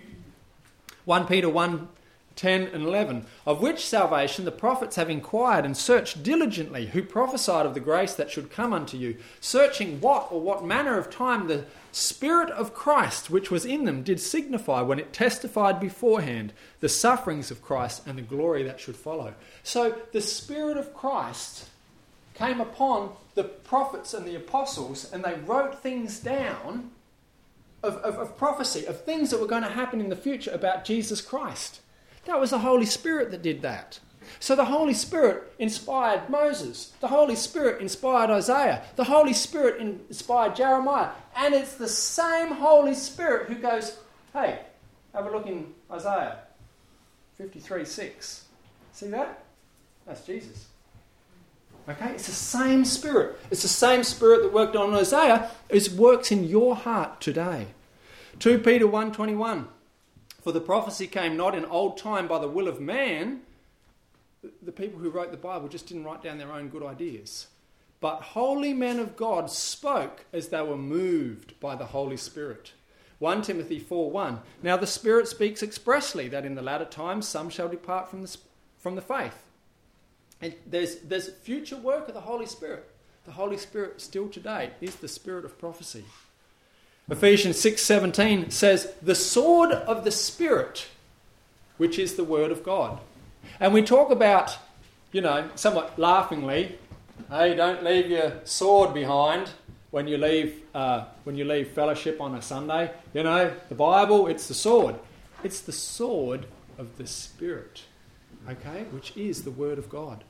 First Peter one, ten and eleven, of which salvation the prophets have inquired and searched diligently, who prophesied of the grace that should come unto you, searching what or what manner of time the Spirit of Christ which was in them did signify when it testified beforehand the sufferings of Christ and the glory that should follow. So the Spirit of Christ came upon the prophets and the apostles, and they wrote things down of, of, of prophecy, of things that were going to happen in the future about Jesus Christ. That was the Holy Spirit that did that. So the Holy Spirit inspired Moses. The Holy Spirit inspired Isaiah. The Holy Spirit inspired Jeremiah. And it's the same Holy Spirit who goes, hey, have a look in Isaiah fifty-three six. See that? That's Jesus. Okay? It's the same Spirit. It's the same Spirit that worked on Isaiah. It works in your heart today. Second Peter one twenty-one. For the prophecy came not in old time by the will of man. The people who wrote the Bible just didn't write down their own good ideas. But holy men of God spoke as they were moved by the Holy Spirit. First Timothy four one. Now the Spirit speaks expressly that in the latter times some shall depart from the, from the faith. And there's, there's future work of the Holy Spirit. The Holy Spirit still today is the Spirit of prophecy. Ephesians six seventeen says, the sword of the Spirit, which is the Word of God. And we talk about, you know, somewhat laughingly, hey, don't leave your sword behind when you leave uh, when you leave fellowship on a Sunday. You know, the Bible, it's the sword. It's the sword of the Spirit, okay, which is the Word of God.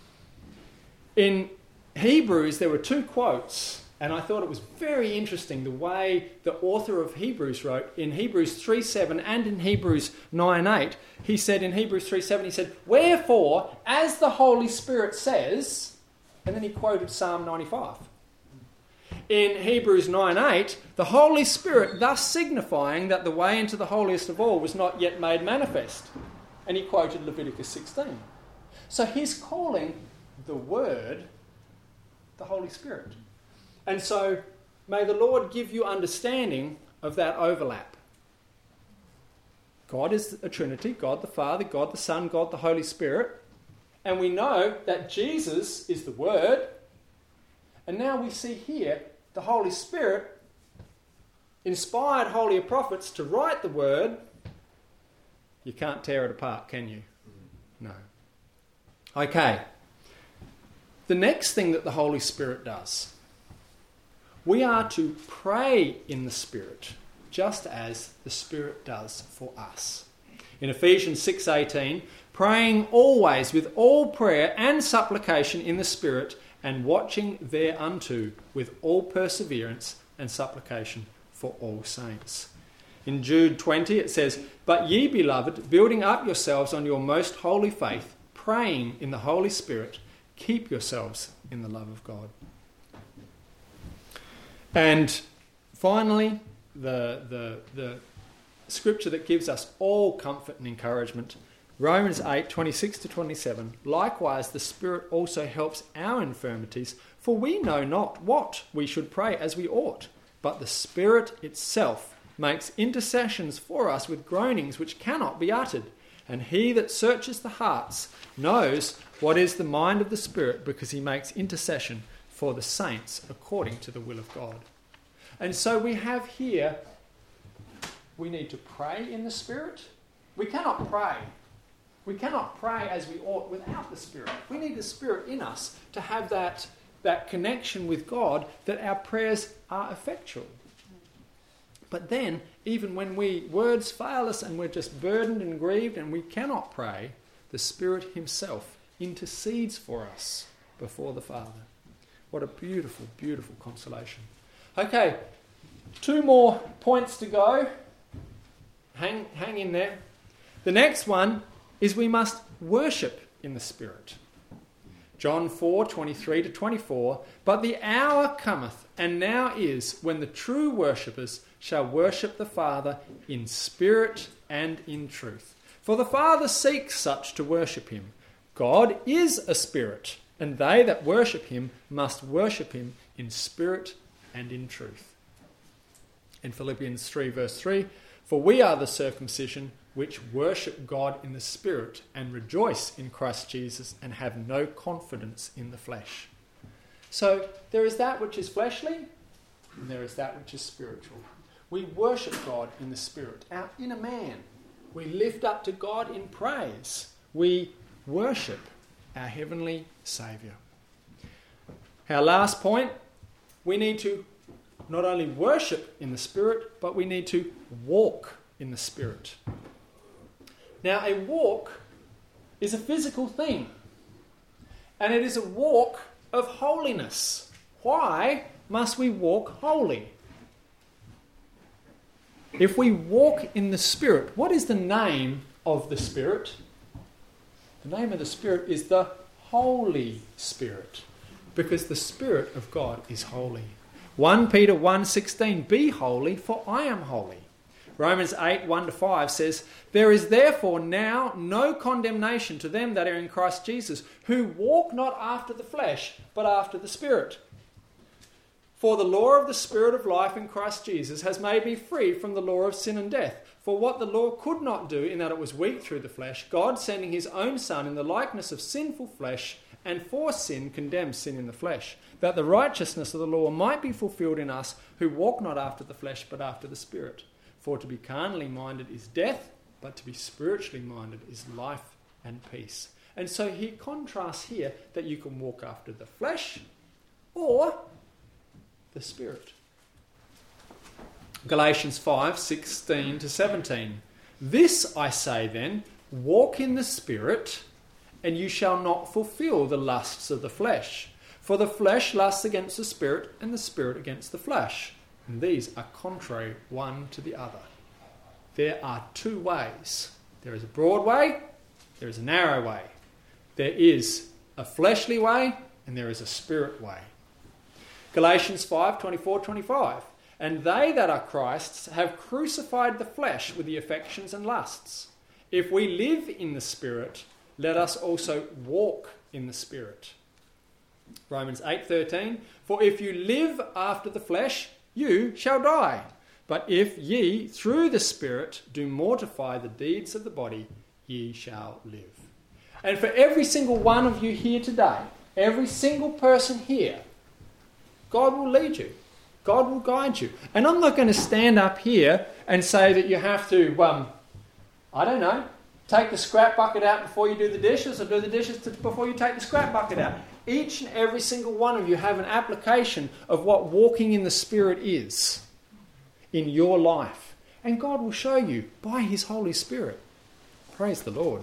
In Hebrews, there were two quotes, and I thought it was very interesting the way the author of Hebrews wrote. In Hebrews three seven and in Hebrews nine eight, he said in Hebrews three seven, he said, wherefore, as the Holy Spirit says, and then he quoted Psalm ninety-five. In Hebrews nine eight, the Holy Spirit thus signifying that the way into the holiest of all was not yet made manifest. And he quoted Leviticus sixteen. So he's calling the Word the Holy Spirit. And so, may the Lord give you understanding of that overlap. God is a Trinity, God the Father, God the Son, God the Holy Spirit. And we know that Jesus is the Word. And now we see here the Holy Spirit inspired holy prophets to write the Word. You can't tear it apart, can you? No. Okay. The next thing that the Holy Spirit does, we are to pray in the Spirit, just as the Spirit does for us. In Ephesians six eighteen, praying always with all prayer and supplication in the Spirit, and watching thereunto with all perseverance and supplication for all saints. In Jude twenty it says, "But ye, beloved, building up yourselves on your most holy faith, praying in the Holy Spirit, keep yourselves in the love of God." And finally, the, the, the scripture that gives us all comfort and encouragement, Romans eight twenty-six to twenty-seven. "Likewise the Spirit also helps our infirmities, for we know not what we should pray as we ought, but the Spirit itself makes intercessions for us with groanings which cannot be uttered. And he that searches the hearts knows what is the mind of the Spirit, because he makes intercession for the saints according to the will of God." And so we have here, we need to pray in the Spirit. We cannot pray. We cannot pray as we ought without the Spirit. We need the Spirit in us to have that, that connection with God, that our prayers are effectual. But then, even when we words fail us and we're just burdened and grieved and we cannot pray, the Spirit himself intercedes for us before the Father. What a beautiful, beautiful consolation. Okay, two more points to go. Hang, hang in there. The next one is we must worship in the Spirit. John four twenty-three to twenty-four, "But the hour cometh, and now is, when the true worshippers shall worship the Father in spirit and in truth. For the Father seeks such to worship him. God is a spirit, and they that worship him must worship him in spirit and in truth." In Philippians three verse three, "For we are the circumcision which worship God in the Spirit and rejoice in Christ Jesus and have no confidence in the flesh." So there is that which is fleshly and there is that which is spiritual. We worship God in the Spirit, our inner man. We lift up to God in praise. We worship our heavenly Saviour. Our last point, we need to not only worship in the Spirit, but we need to walk in the Spirit. Now, a walk is a physical thing, and it is a walk of holiness. Why must we walk holy? If we walk in the Spirit, what is the name of the Spirit? The name of the Spirit is the Holy Spirit, because the Spirit of God is holy. First Peter one sixteen, "Be holy, for I am holy." Romans eight one to five says, "There is therefore now no condemnation to them that are in Christ Jesus, who walk not after the flesh, but after the Spirit. For the law of the Spirit of life in Christ Jesus has made me free from the law of sin and death. For what the law could not do, in that it was weak through the flesh, God sending his own Son in the likeness of sinful flesh, and for sin condemned sin in the flesh, that the righteousness of the law might be fulfilled in us, who walk not after the flesh, but after the Spirit. For to be carnally minded is death, but to be spiritually minded is life and peace." And so he contrasts here that you can walk after the flesh or the Spirit. Galatians five sixteen to seventeen. "This I say then, walk in the Spirit, and you shall not fulfill the lusts of the flesh. For the flesh lusts against the Spirit, and the Spirit against the flesh. And these are contrary one to the other." There are two ways. There is a broad way, there is a narrow way. There is a fleshly way, and there is a spirit way. Galatians five twenty-four to twenty-five. "And they that are Christ's have crucified the flesh with the affections and lusts. If we live in the Spirit, let us also walk in the Spirit." Romans eight thirteen. "For if you live after the flesh, you shall die. But if ye through the Spirit do mortify the deeds of the body, ye shall live." And for every single one of you here today, every single person here, God will lead you. God will guide you. And I'm not going to stand up here and say that you have to, um, I don't know, take the scrap bucket out before you do the dishes, or do the dishes to, before you take the scrap bucket out. Each and every single one of you have an application of what walking in the Spirit is in your life. And God will show you by his Holy Spirit. Praise the Lord.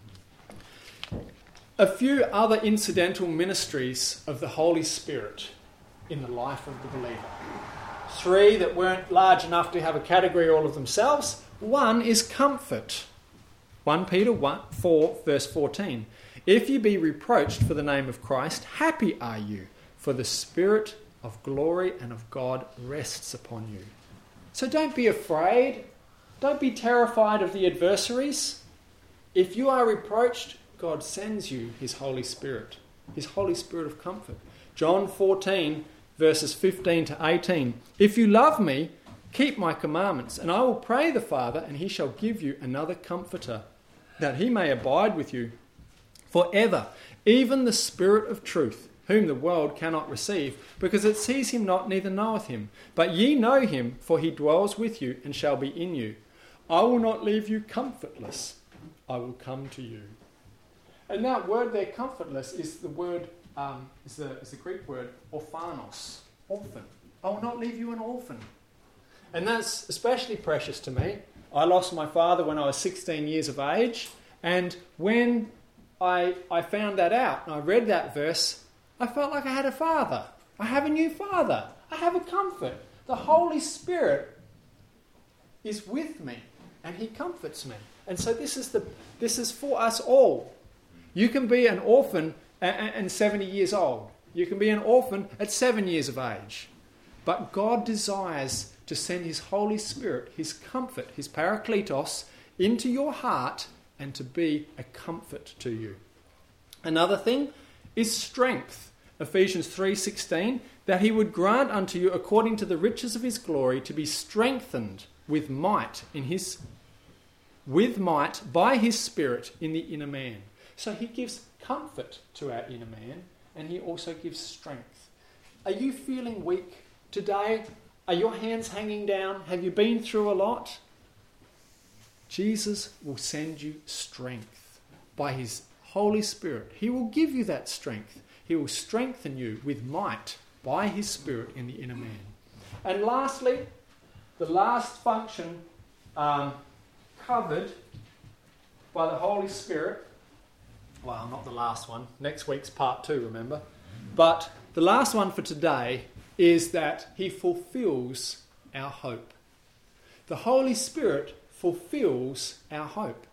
A few other incidental ministries of the Holy Spirit in the life of the believer. Three that weren't large enough to have a category all of themselves. One is comfort. First Peter one, four, verse fourteen. If you be reproached for the name of Christ, happy are you, for the Spirit of glory and of God rests upon you. So don't be afraid. Don't be terrified of the adversaries. If you are reproached, God sends you his Holy Spirit, his Holy Spirit of comfort. John fourteen, verses fifteen to eighteen. If you love me, keep my commandments, and I will pray the Father, and he shall give you another comforter, that he may abide with you forever, even the Spirit of truth, whom the world cannot receive, because it sees him not, neither knoweth him. But ye know him, for he dwells with you and shall be in you. I will not leave you comfortless. I will come to you. And that word there, comfortless, is the word, um, is the, is the Greek word orphanos, orphan. I will not leave you an orphan. And that's especially precious to me. I lost my father when I was sixteen years of age, and when I, I found that out and I read that verse, I felt like I had a father. I have a new father. I have a comfort. The Holy Spirit is with me and he comforts me. And so this is the this is for us all. You can be an orphan and seventy years old. You can be an orphan at seven years of age. But God desires to send his Holy Spirit, his comfort, his parakletos, into your heart and to be a comfort to you. Another thing is strength. Ephesians three sixteen, that he would grant unto you according to the riches of his glory to be strengthened with might in his with might by his Spirit in the inner man. So he gives comfort to our inner man, and he also gives strength. Are you feeling weak today? Are your hands hanging down? Have you been through a lot? Jesus will send you strength by his Holy Spirit. He will give you that strength. He will strengthen you with might by his Spirit in the inner man. And lastly, the last function um, covered by the Holy Spirit, well, not the last one. Next week's part two, remember? But the last one for today is that he fulfills our hope. The Holy Spirit fulfills our hope.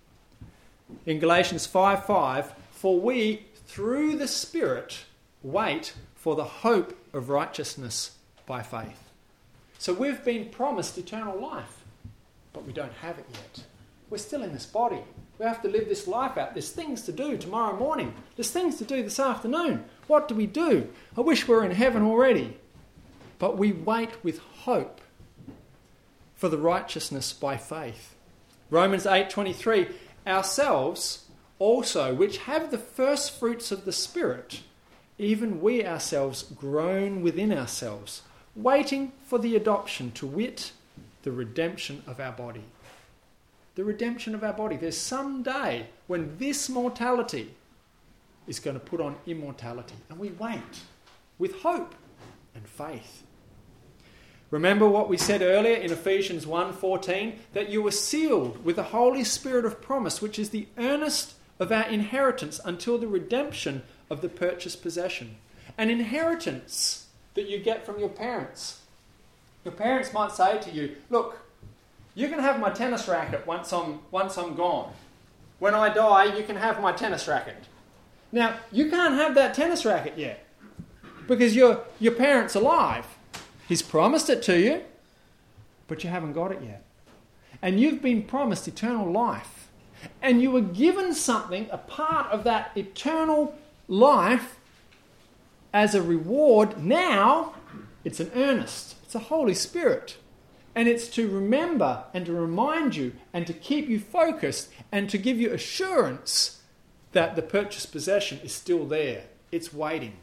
In Galatians five five, for we, through the Spirit, wait for the hope of righteousness by faith. So we've been promised eternal life, but we don't have it yet. We're still in this body. We have to live this life out. There's things to do tomorrow morning. There's things to do this afternoon. What do we do? I wish we were in heaven already. But we wait with hope for the righteousness by faith. Romans eight twenty-three, ourselves also, which have the first fruits of the Spirit, even we ourselves groan within ourselves, waiting for the adoption, to wit, the redemption of our body. The redemption of our body. There's some day when this mortality is going to put on immortality. And we wait with hope and faith. Remember what we said earlier in Ephesians one fourteen, that you were sealed with the Holy Spirit of promise, which is the earnest of our inheritance until the redemption of the purchased possession. An inheritance that you get from your parents. Your parents might say to you, look, you can have my tennis racket once I'm, once I'm gone. When I die, you can have my tennis racket. Now, you can't have that tennis racket yet because your, your parent's alive. He's promised it to you, but you haven't got it yet. And you've been promised eternal life. And you were given something, a part of that eternal life, as a reward. Now, it's an earnest. It's the Holy Spirit. And it's to remember and to remind you and to keep you focused and to give you assurance that the purchased possession is still there. It's waiting.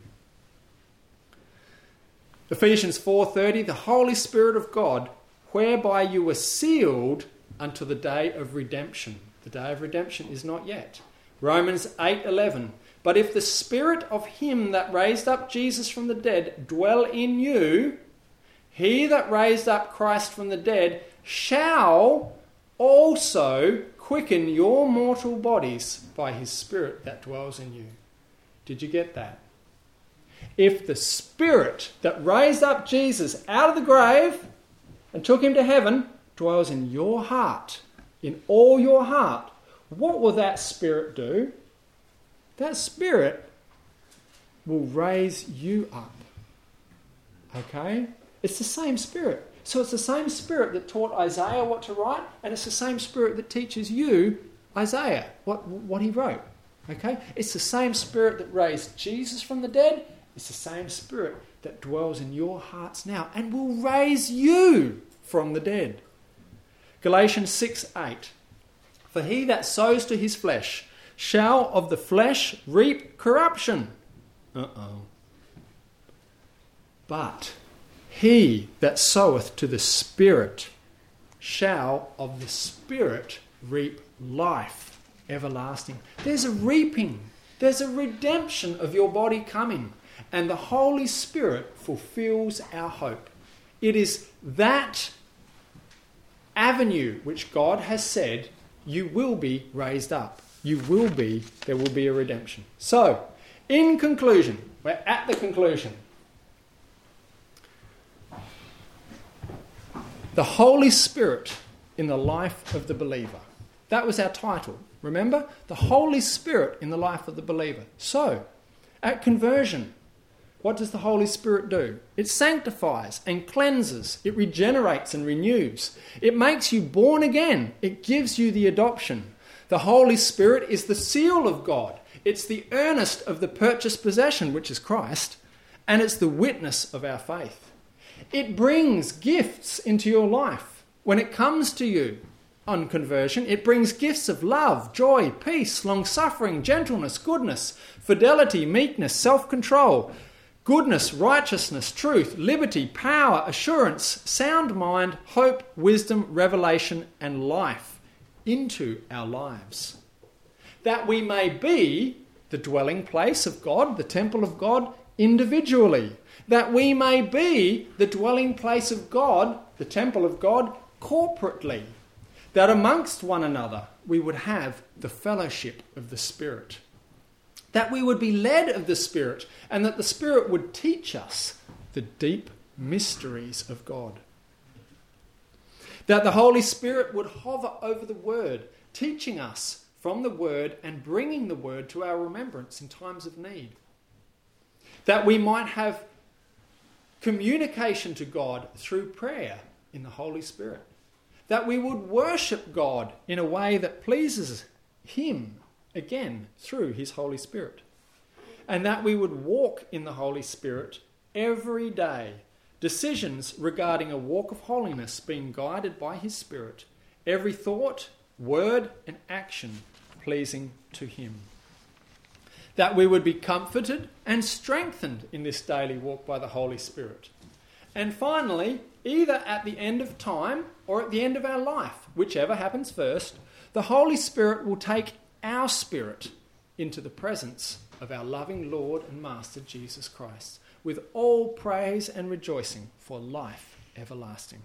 Ephesians four thirty, the Holy Spirit of God, whereby you were sealed unto the day of redemption. The day of redemption is not yet. Romans eight eleven, but if the Spirit of him that raised up Jesus from the dead dwell in you, he that raised up Christ from the dead shall also quicken your mortal bodies by his Spirit that dwells in you. Did you get that? If the Spirit that raised up Jesus out of the grave and took him to heaven dwells in your heart, in all your heart, what will that Spirit do? That Spirit will raise you up. Okay? It's the same Spirit. So it's the same Spirit that taught Isaiah what to write, and it's the same Spirit that teaches you, Isaiah, what, what he wrote. Okay? It's the same Spirit that raised Jesus from the dead. It's the same Spirit that dwells in your hearts now and will raise you from the dead. Galatians six eight. For he that sows to his flesh shall of the flesh reap corruption. Uh-oh. But he that soweth to the Spirit shall of the Spirit reap life everlasting. There's a reaping. There's a redemption of your body coming. And the Holy Spirit fulfills our hope. It is that avenue which God has said you will be raised up. You will be, there will be a redemption. So, in conclusion, we're at the conclusion. The Holy Spirit in the life of the believer. That was our title. Remember? The Holy Spirit in the life of the believer. So, at conversion, what does the Holy Spirit do? It sanctifies and cleanses. It regenerates and renews. It makes you born again. It gives you the adoption. The Holy Spirit is the seal of God. It's the earnest of the purchased possession, which is Christ, and it's the witness of our faith. It brings gifts into your life. When it comes to you on conversion, it brings gifts of love, joy, peace, long-suffering, gentleness, goodness, fidelity, meekness, self-control, goodness, righteousness, truth, liberty, power, assurance, sound mind, hope, wisdom, revelation, and life into our lives. That we may be the dwelling place of God, the temple of God, individually. That we may be the dwelling place of God, the temple of God, corporately. That amongst one another we would have the fellowship of the Spirit. That we would be led of the Spirit, and that the Spirit would teach us the deep mysteries of God. That the Holy Spirit would hover over the Word, teaching us from the Word and bringing the Word to our remembrance in times of need. That we might have communication to God through prayer in the Holy Spirit. That we would worship God in a way that pleases Him, again, through His Holy Spirit. And that we would walk in the Holy Spirit every day. Decisions regarding a walk of holiness being guided by His Spirit. Every thought, word and action pleasing to Him. That we would be comforted and strengthened in this daily walk by the Holy Spirit. And finally, either at the end of time or at the end of our life, whichever happens first, the Holy Spirit will take our spirit into the presence of our loving Lord and Master Jesus Christ, with all praise and rejoicing for life everlasting.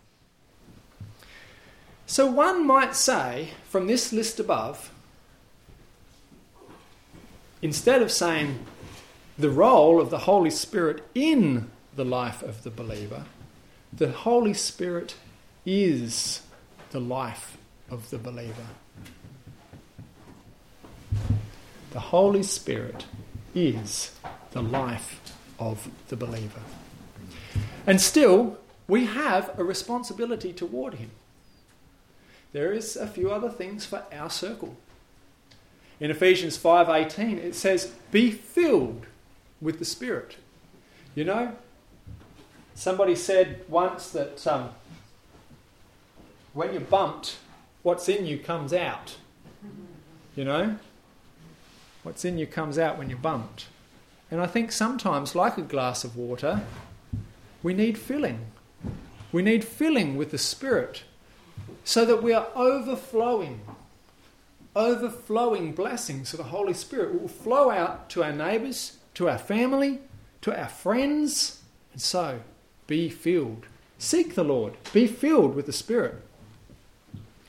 So one might say, from this list above, instead of saying the role of the Holy Spirit in the life of the believer, the Holy Spirit is the life of the believer. The Holy Spirit is the life of the believer. And still, we have a responsibility toward Him. There is a few other things for our circle. In Ephesians five eighteen, it says, be filled with the Spirit. You know, somebody said once that um, when you're bumped, what's in you comes out. You know? What's in you comes out when you're bumped. And I think sometimes, like a glass of water, we need filling. We need filling with the Spirit so that we are overflowing. Overflowing blessings of the Holy Spirit will flow out to our neighbours, to our family, to our friends. And so, be filled. Seek the Lord. Be filled with the Spirit.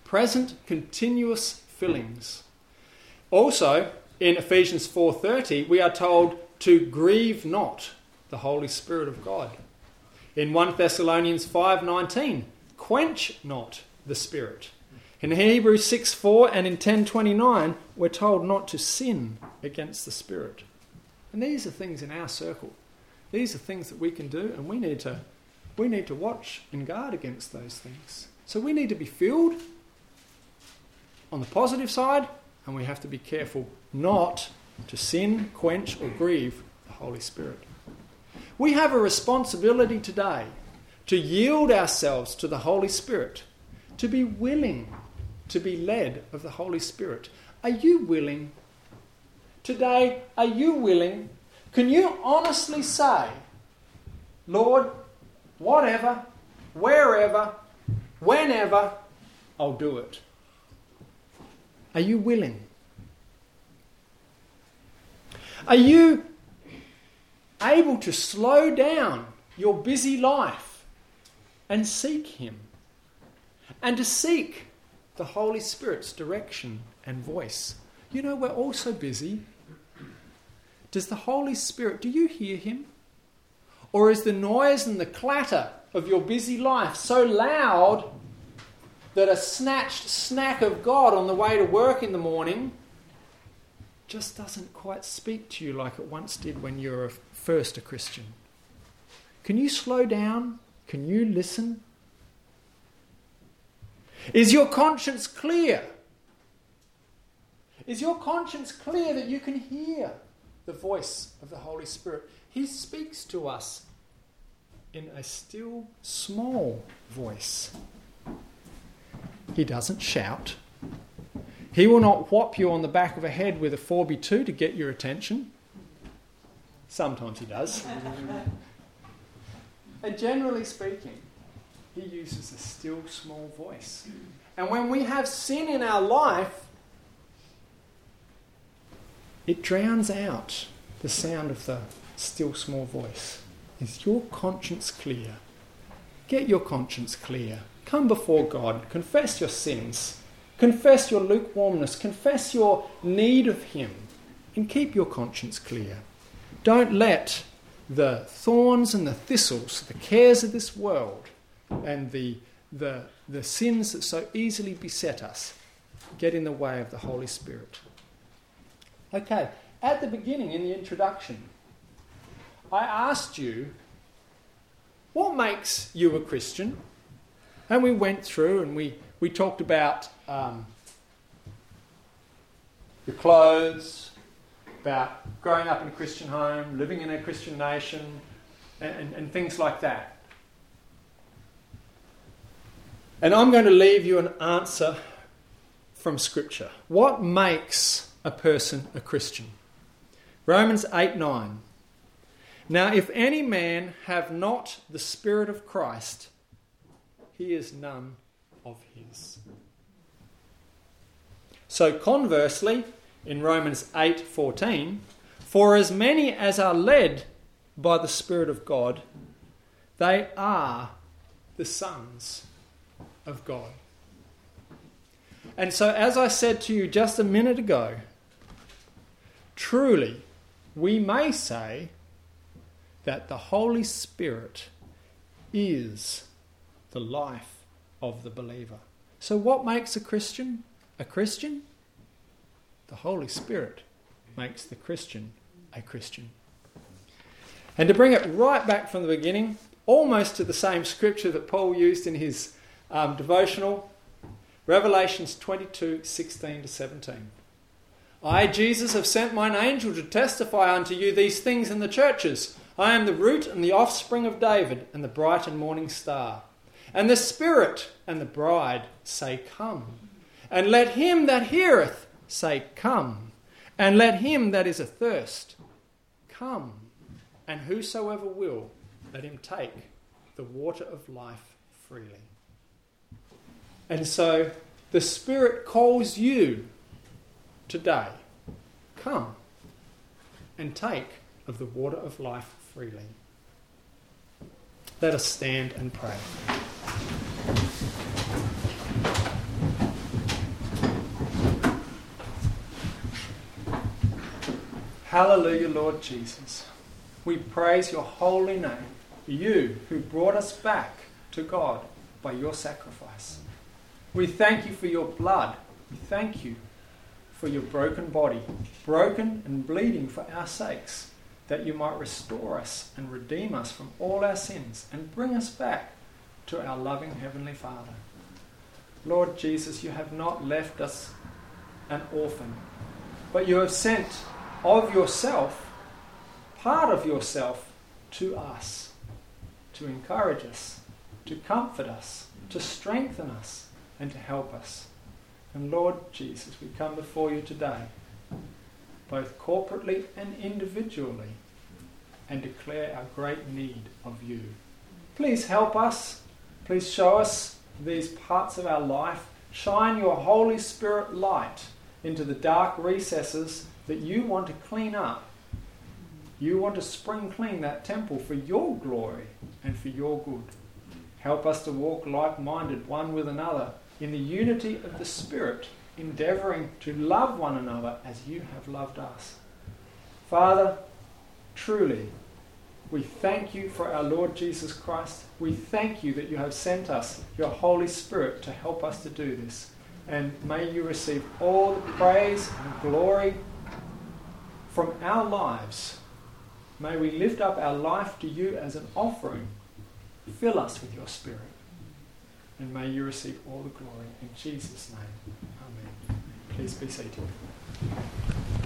present continuous fillings. Also, in Ephesians four thirty, we are told to grieve not the Holy Spirit of God. In First Thessalonians five nineteen, quench not the Spirit. In Hebrews six four and in ten twenty-nine, we're told not to sin against the Spirit. And these are things in our circle. These are things that we can do, and we need to we need to watch and guard against those things. So we need to be filled on the positive side, and we have to be careful not to sin, quench, or grieve the Holy Spirit. We have a responsibility today to yield ourselves to the Holy Spirit, to be willing to be led of the Holy Spirit. Are you willing? Today, are you willing? Can you honestly say, Lord, whatever, wherever, whenever, I'll do it? Are you willing? Are you able to slow down your busy life and seek Him? And to seek the Holy Spirit's direction and voice. You know, we're all so busy. Does the Holy Spirit, do you hear Him? Or is the noise and the clatter of your busy life so loud that a snatched snack of God on the way to work in the morning just doesn't quite speak to you like it once did when you were first a Christian? Can you slow down? Can you listen? Is your conscience clear? Is your conscience clear that you can hear the voice of the Holy Spirit? He speaks to us in a still, small voice. He doesn't shout. He will not whop you on the back of a head with a four by two to get your attention. Sometimes he does. And generally speaking, he uses a still, small voice. And when we have sin in our life, it drowns out the sound of the still, small voice. Is your conscience clear? Get your conscience clear. Come before God. Confess your sins. Confess your lukewarmness. Confess your need of Him. And keep your conscience clear. Don't let the thorns and the thistles, the cares of this world, and the, the, the sins that so easily beset us get in the way of the Holy Spirit. Okay, at the beginning, in the introduction, I asked you, what makes you a Christian? And we went through and we, we talked about um, your clothes, about growing up in a Christian home, living in a Christian nation, and, and, and things like that. And I'm going to leave you an answer from Scripture. What makes a person a Christian? Romans eight nine. Now, if any man have not the Spirit of Christ, he is none of his. So conversely, in Romans eight fourteen, for as many as are led by the Spirit of God, they are the sons of God. And so, as I said to you just a minute ago, truly, we may say that the Holy Spirit is the life of the believer. So what makes a Christian a Christian? The Holy Spirit makes the Christian a Christian. And to bring it right back from the beginning, almost to the same scripture that Paul used in his um, devotional, Revelations twenty-two sixteen to seventeen. I, Jesus, have sent mine angel to testify unto you these things in the churches. I am the root and the offspring of David, and the bright and morning star. And the Spirit and the bride say, Come. And let him that heareth say, Come. And let him that is athirst come. And whosoever will, let him take the water of life freely. And so the Spirit calls you today, come and take of the water of life freely. Let us stand and pray. Hallelujah, Lord Jesus. We praise your holy name, you who brought us back to God by your sacrifice. We thank you for your blood. We thank you for your broken body, broken and bleeding for our sakes, that you might restore us and redeem us from all our sins and bring us back to our loving Heavenly Father. Lord Jesus, you have not left us an orphan, but you have sent of yourself, part of yourself, to us, to encourage us, to comfort us, to strengthen us, and to help us. And Lord Jesus, we come before you today, both corporately and individually, and declare our great need of you. Please help us. Please show us these parts of our life. Shine your Holy Spirit light into the dark recesses that you want to clean up. You want to spring clean that temple for your glory and for your good. Help us to walk like-minded one with another in the unity of the Spirit, endeavouring to love one another as you have loved us. Father, truly, we thank you for our Lord Jesus Christ. We thank you that you have sent us your Holy Spirit to help us to do this. And may you receive all the praise and glory from our lives. May we lift up our life to you as an offering. Fill us with your Spirit. And may you receive all the glory in Jesus' name. Amen. Please be seated.